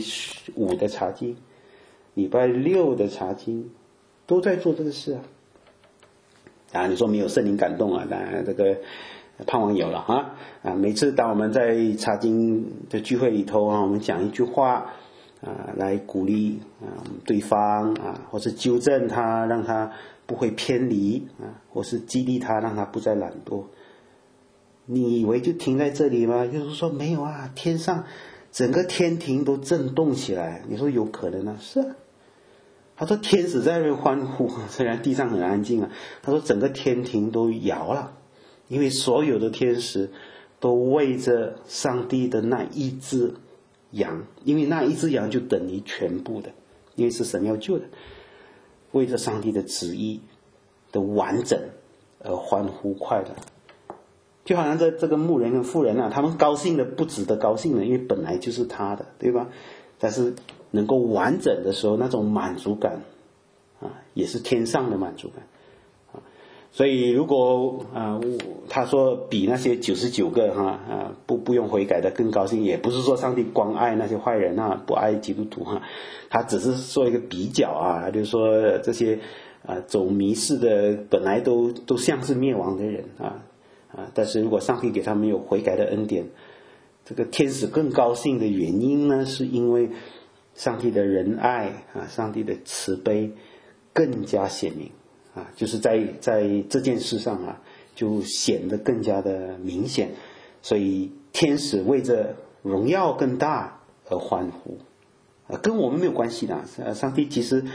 5的查经，礼拜6的查经都在做这个事你说没有圣灵感动当然这个盼望有了每次当我们在查经的聚会里头我们讲一句话来鼓励对方或是纠正他，让他不会偏离或是激励他，让他不再懒惰。你以为就停在这里吗？就是说没有天上整个天庭都震动起来，你说有可能吗？是他说天使在那边欢呼，虽然地上很安静他说整个天庭都摇了，因为所有的天使都为着上帝的那一只羊，因为那一只羊就等于全部的，因为是神要救的，为着上帝的旨意的完整而欢呼快乐。就好像这个牧人跟妇人他们高兴的不值得高兴的，因为本来就是他的，对吧？但是能够完整的时候，那种满足感也是天上的满足感所以如果他说比那些99个不用悔改的更高兴，也不是说上帝光爱那些坏人不爱基督徒他只是做一个比较就是说这些走迷失的本来都像是灭亡的人但是如果上帝给他们有悔改的恩典，这个天使更高兴的原因呢，是因为上帝的仁爱上帝的慈悲更加显明就是在这件事上就显得更加的明显，所以天使为着荣耀更大而欢呼跟我们没有关系的上帝其实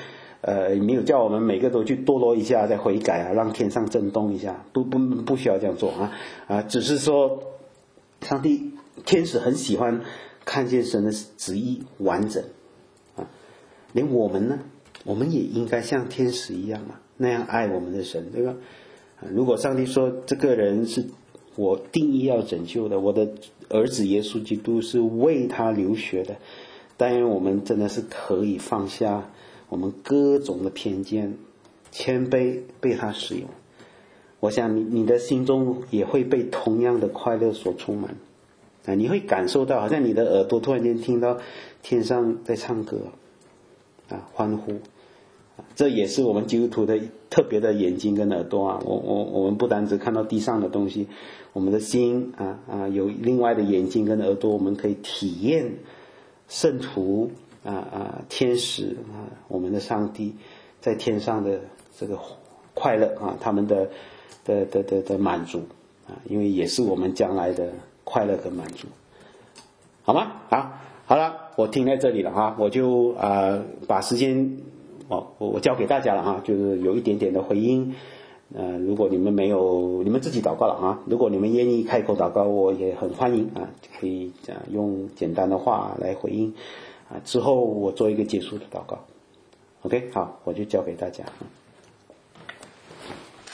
没有叫我们每个都去堕落一下再悔改啊，让天上震动一下，不需要这样做只是说天使很喜欢看见神的旨意完整连我们呢，我们也应该像天使一样那样爱我们的神，对吧？如果上帝说这个人是我定义要拯救的，我的儿子耶稣基督是为他流血的，当然我们真的是可以放下我们各种的偏见，谦卑被他使用。我想你的心中也会被同样的快乐所充满你会感受到好像你的耳朵突然间听到天上在唱歌欢呼这也是我们基督徒的特别的眼睛跟耳朵我们不单只看到地上的东西，我们的心有另外的眼睛跟耳朵，我们可以体验圣徒天使我们的上帝在天上的这个快乐他们的满足因为也是我们将来的快乐和满足，好吗？好了，我听在这里了我就把时间我交给大家了就是有一点点的回应如果你们没有，你们自己祷告了如果你们愿意开口祷告，我也很欢迎可以用简单的话来回应之后我做一个结束的祷告。 OK， 好，我就交给大家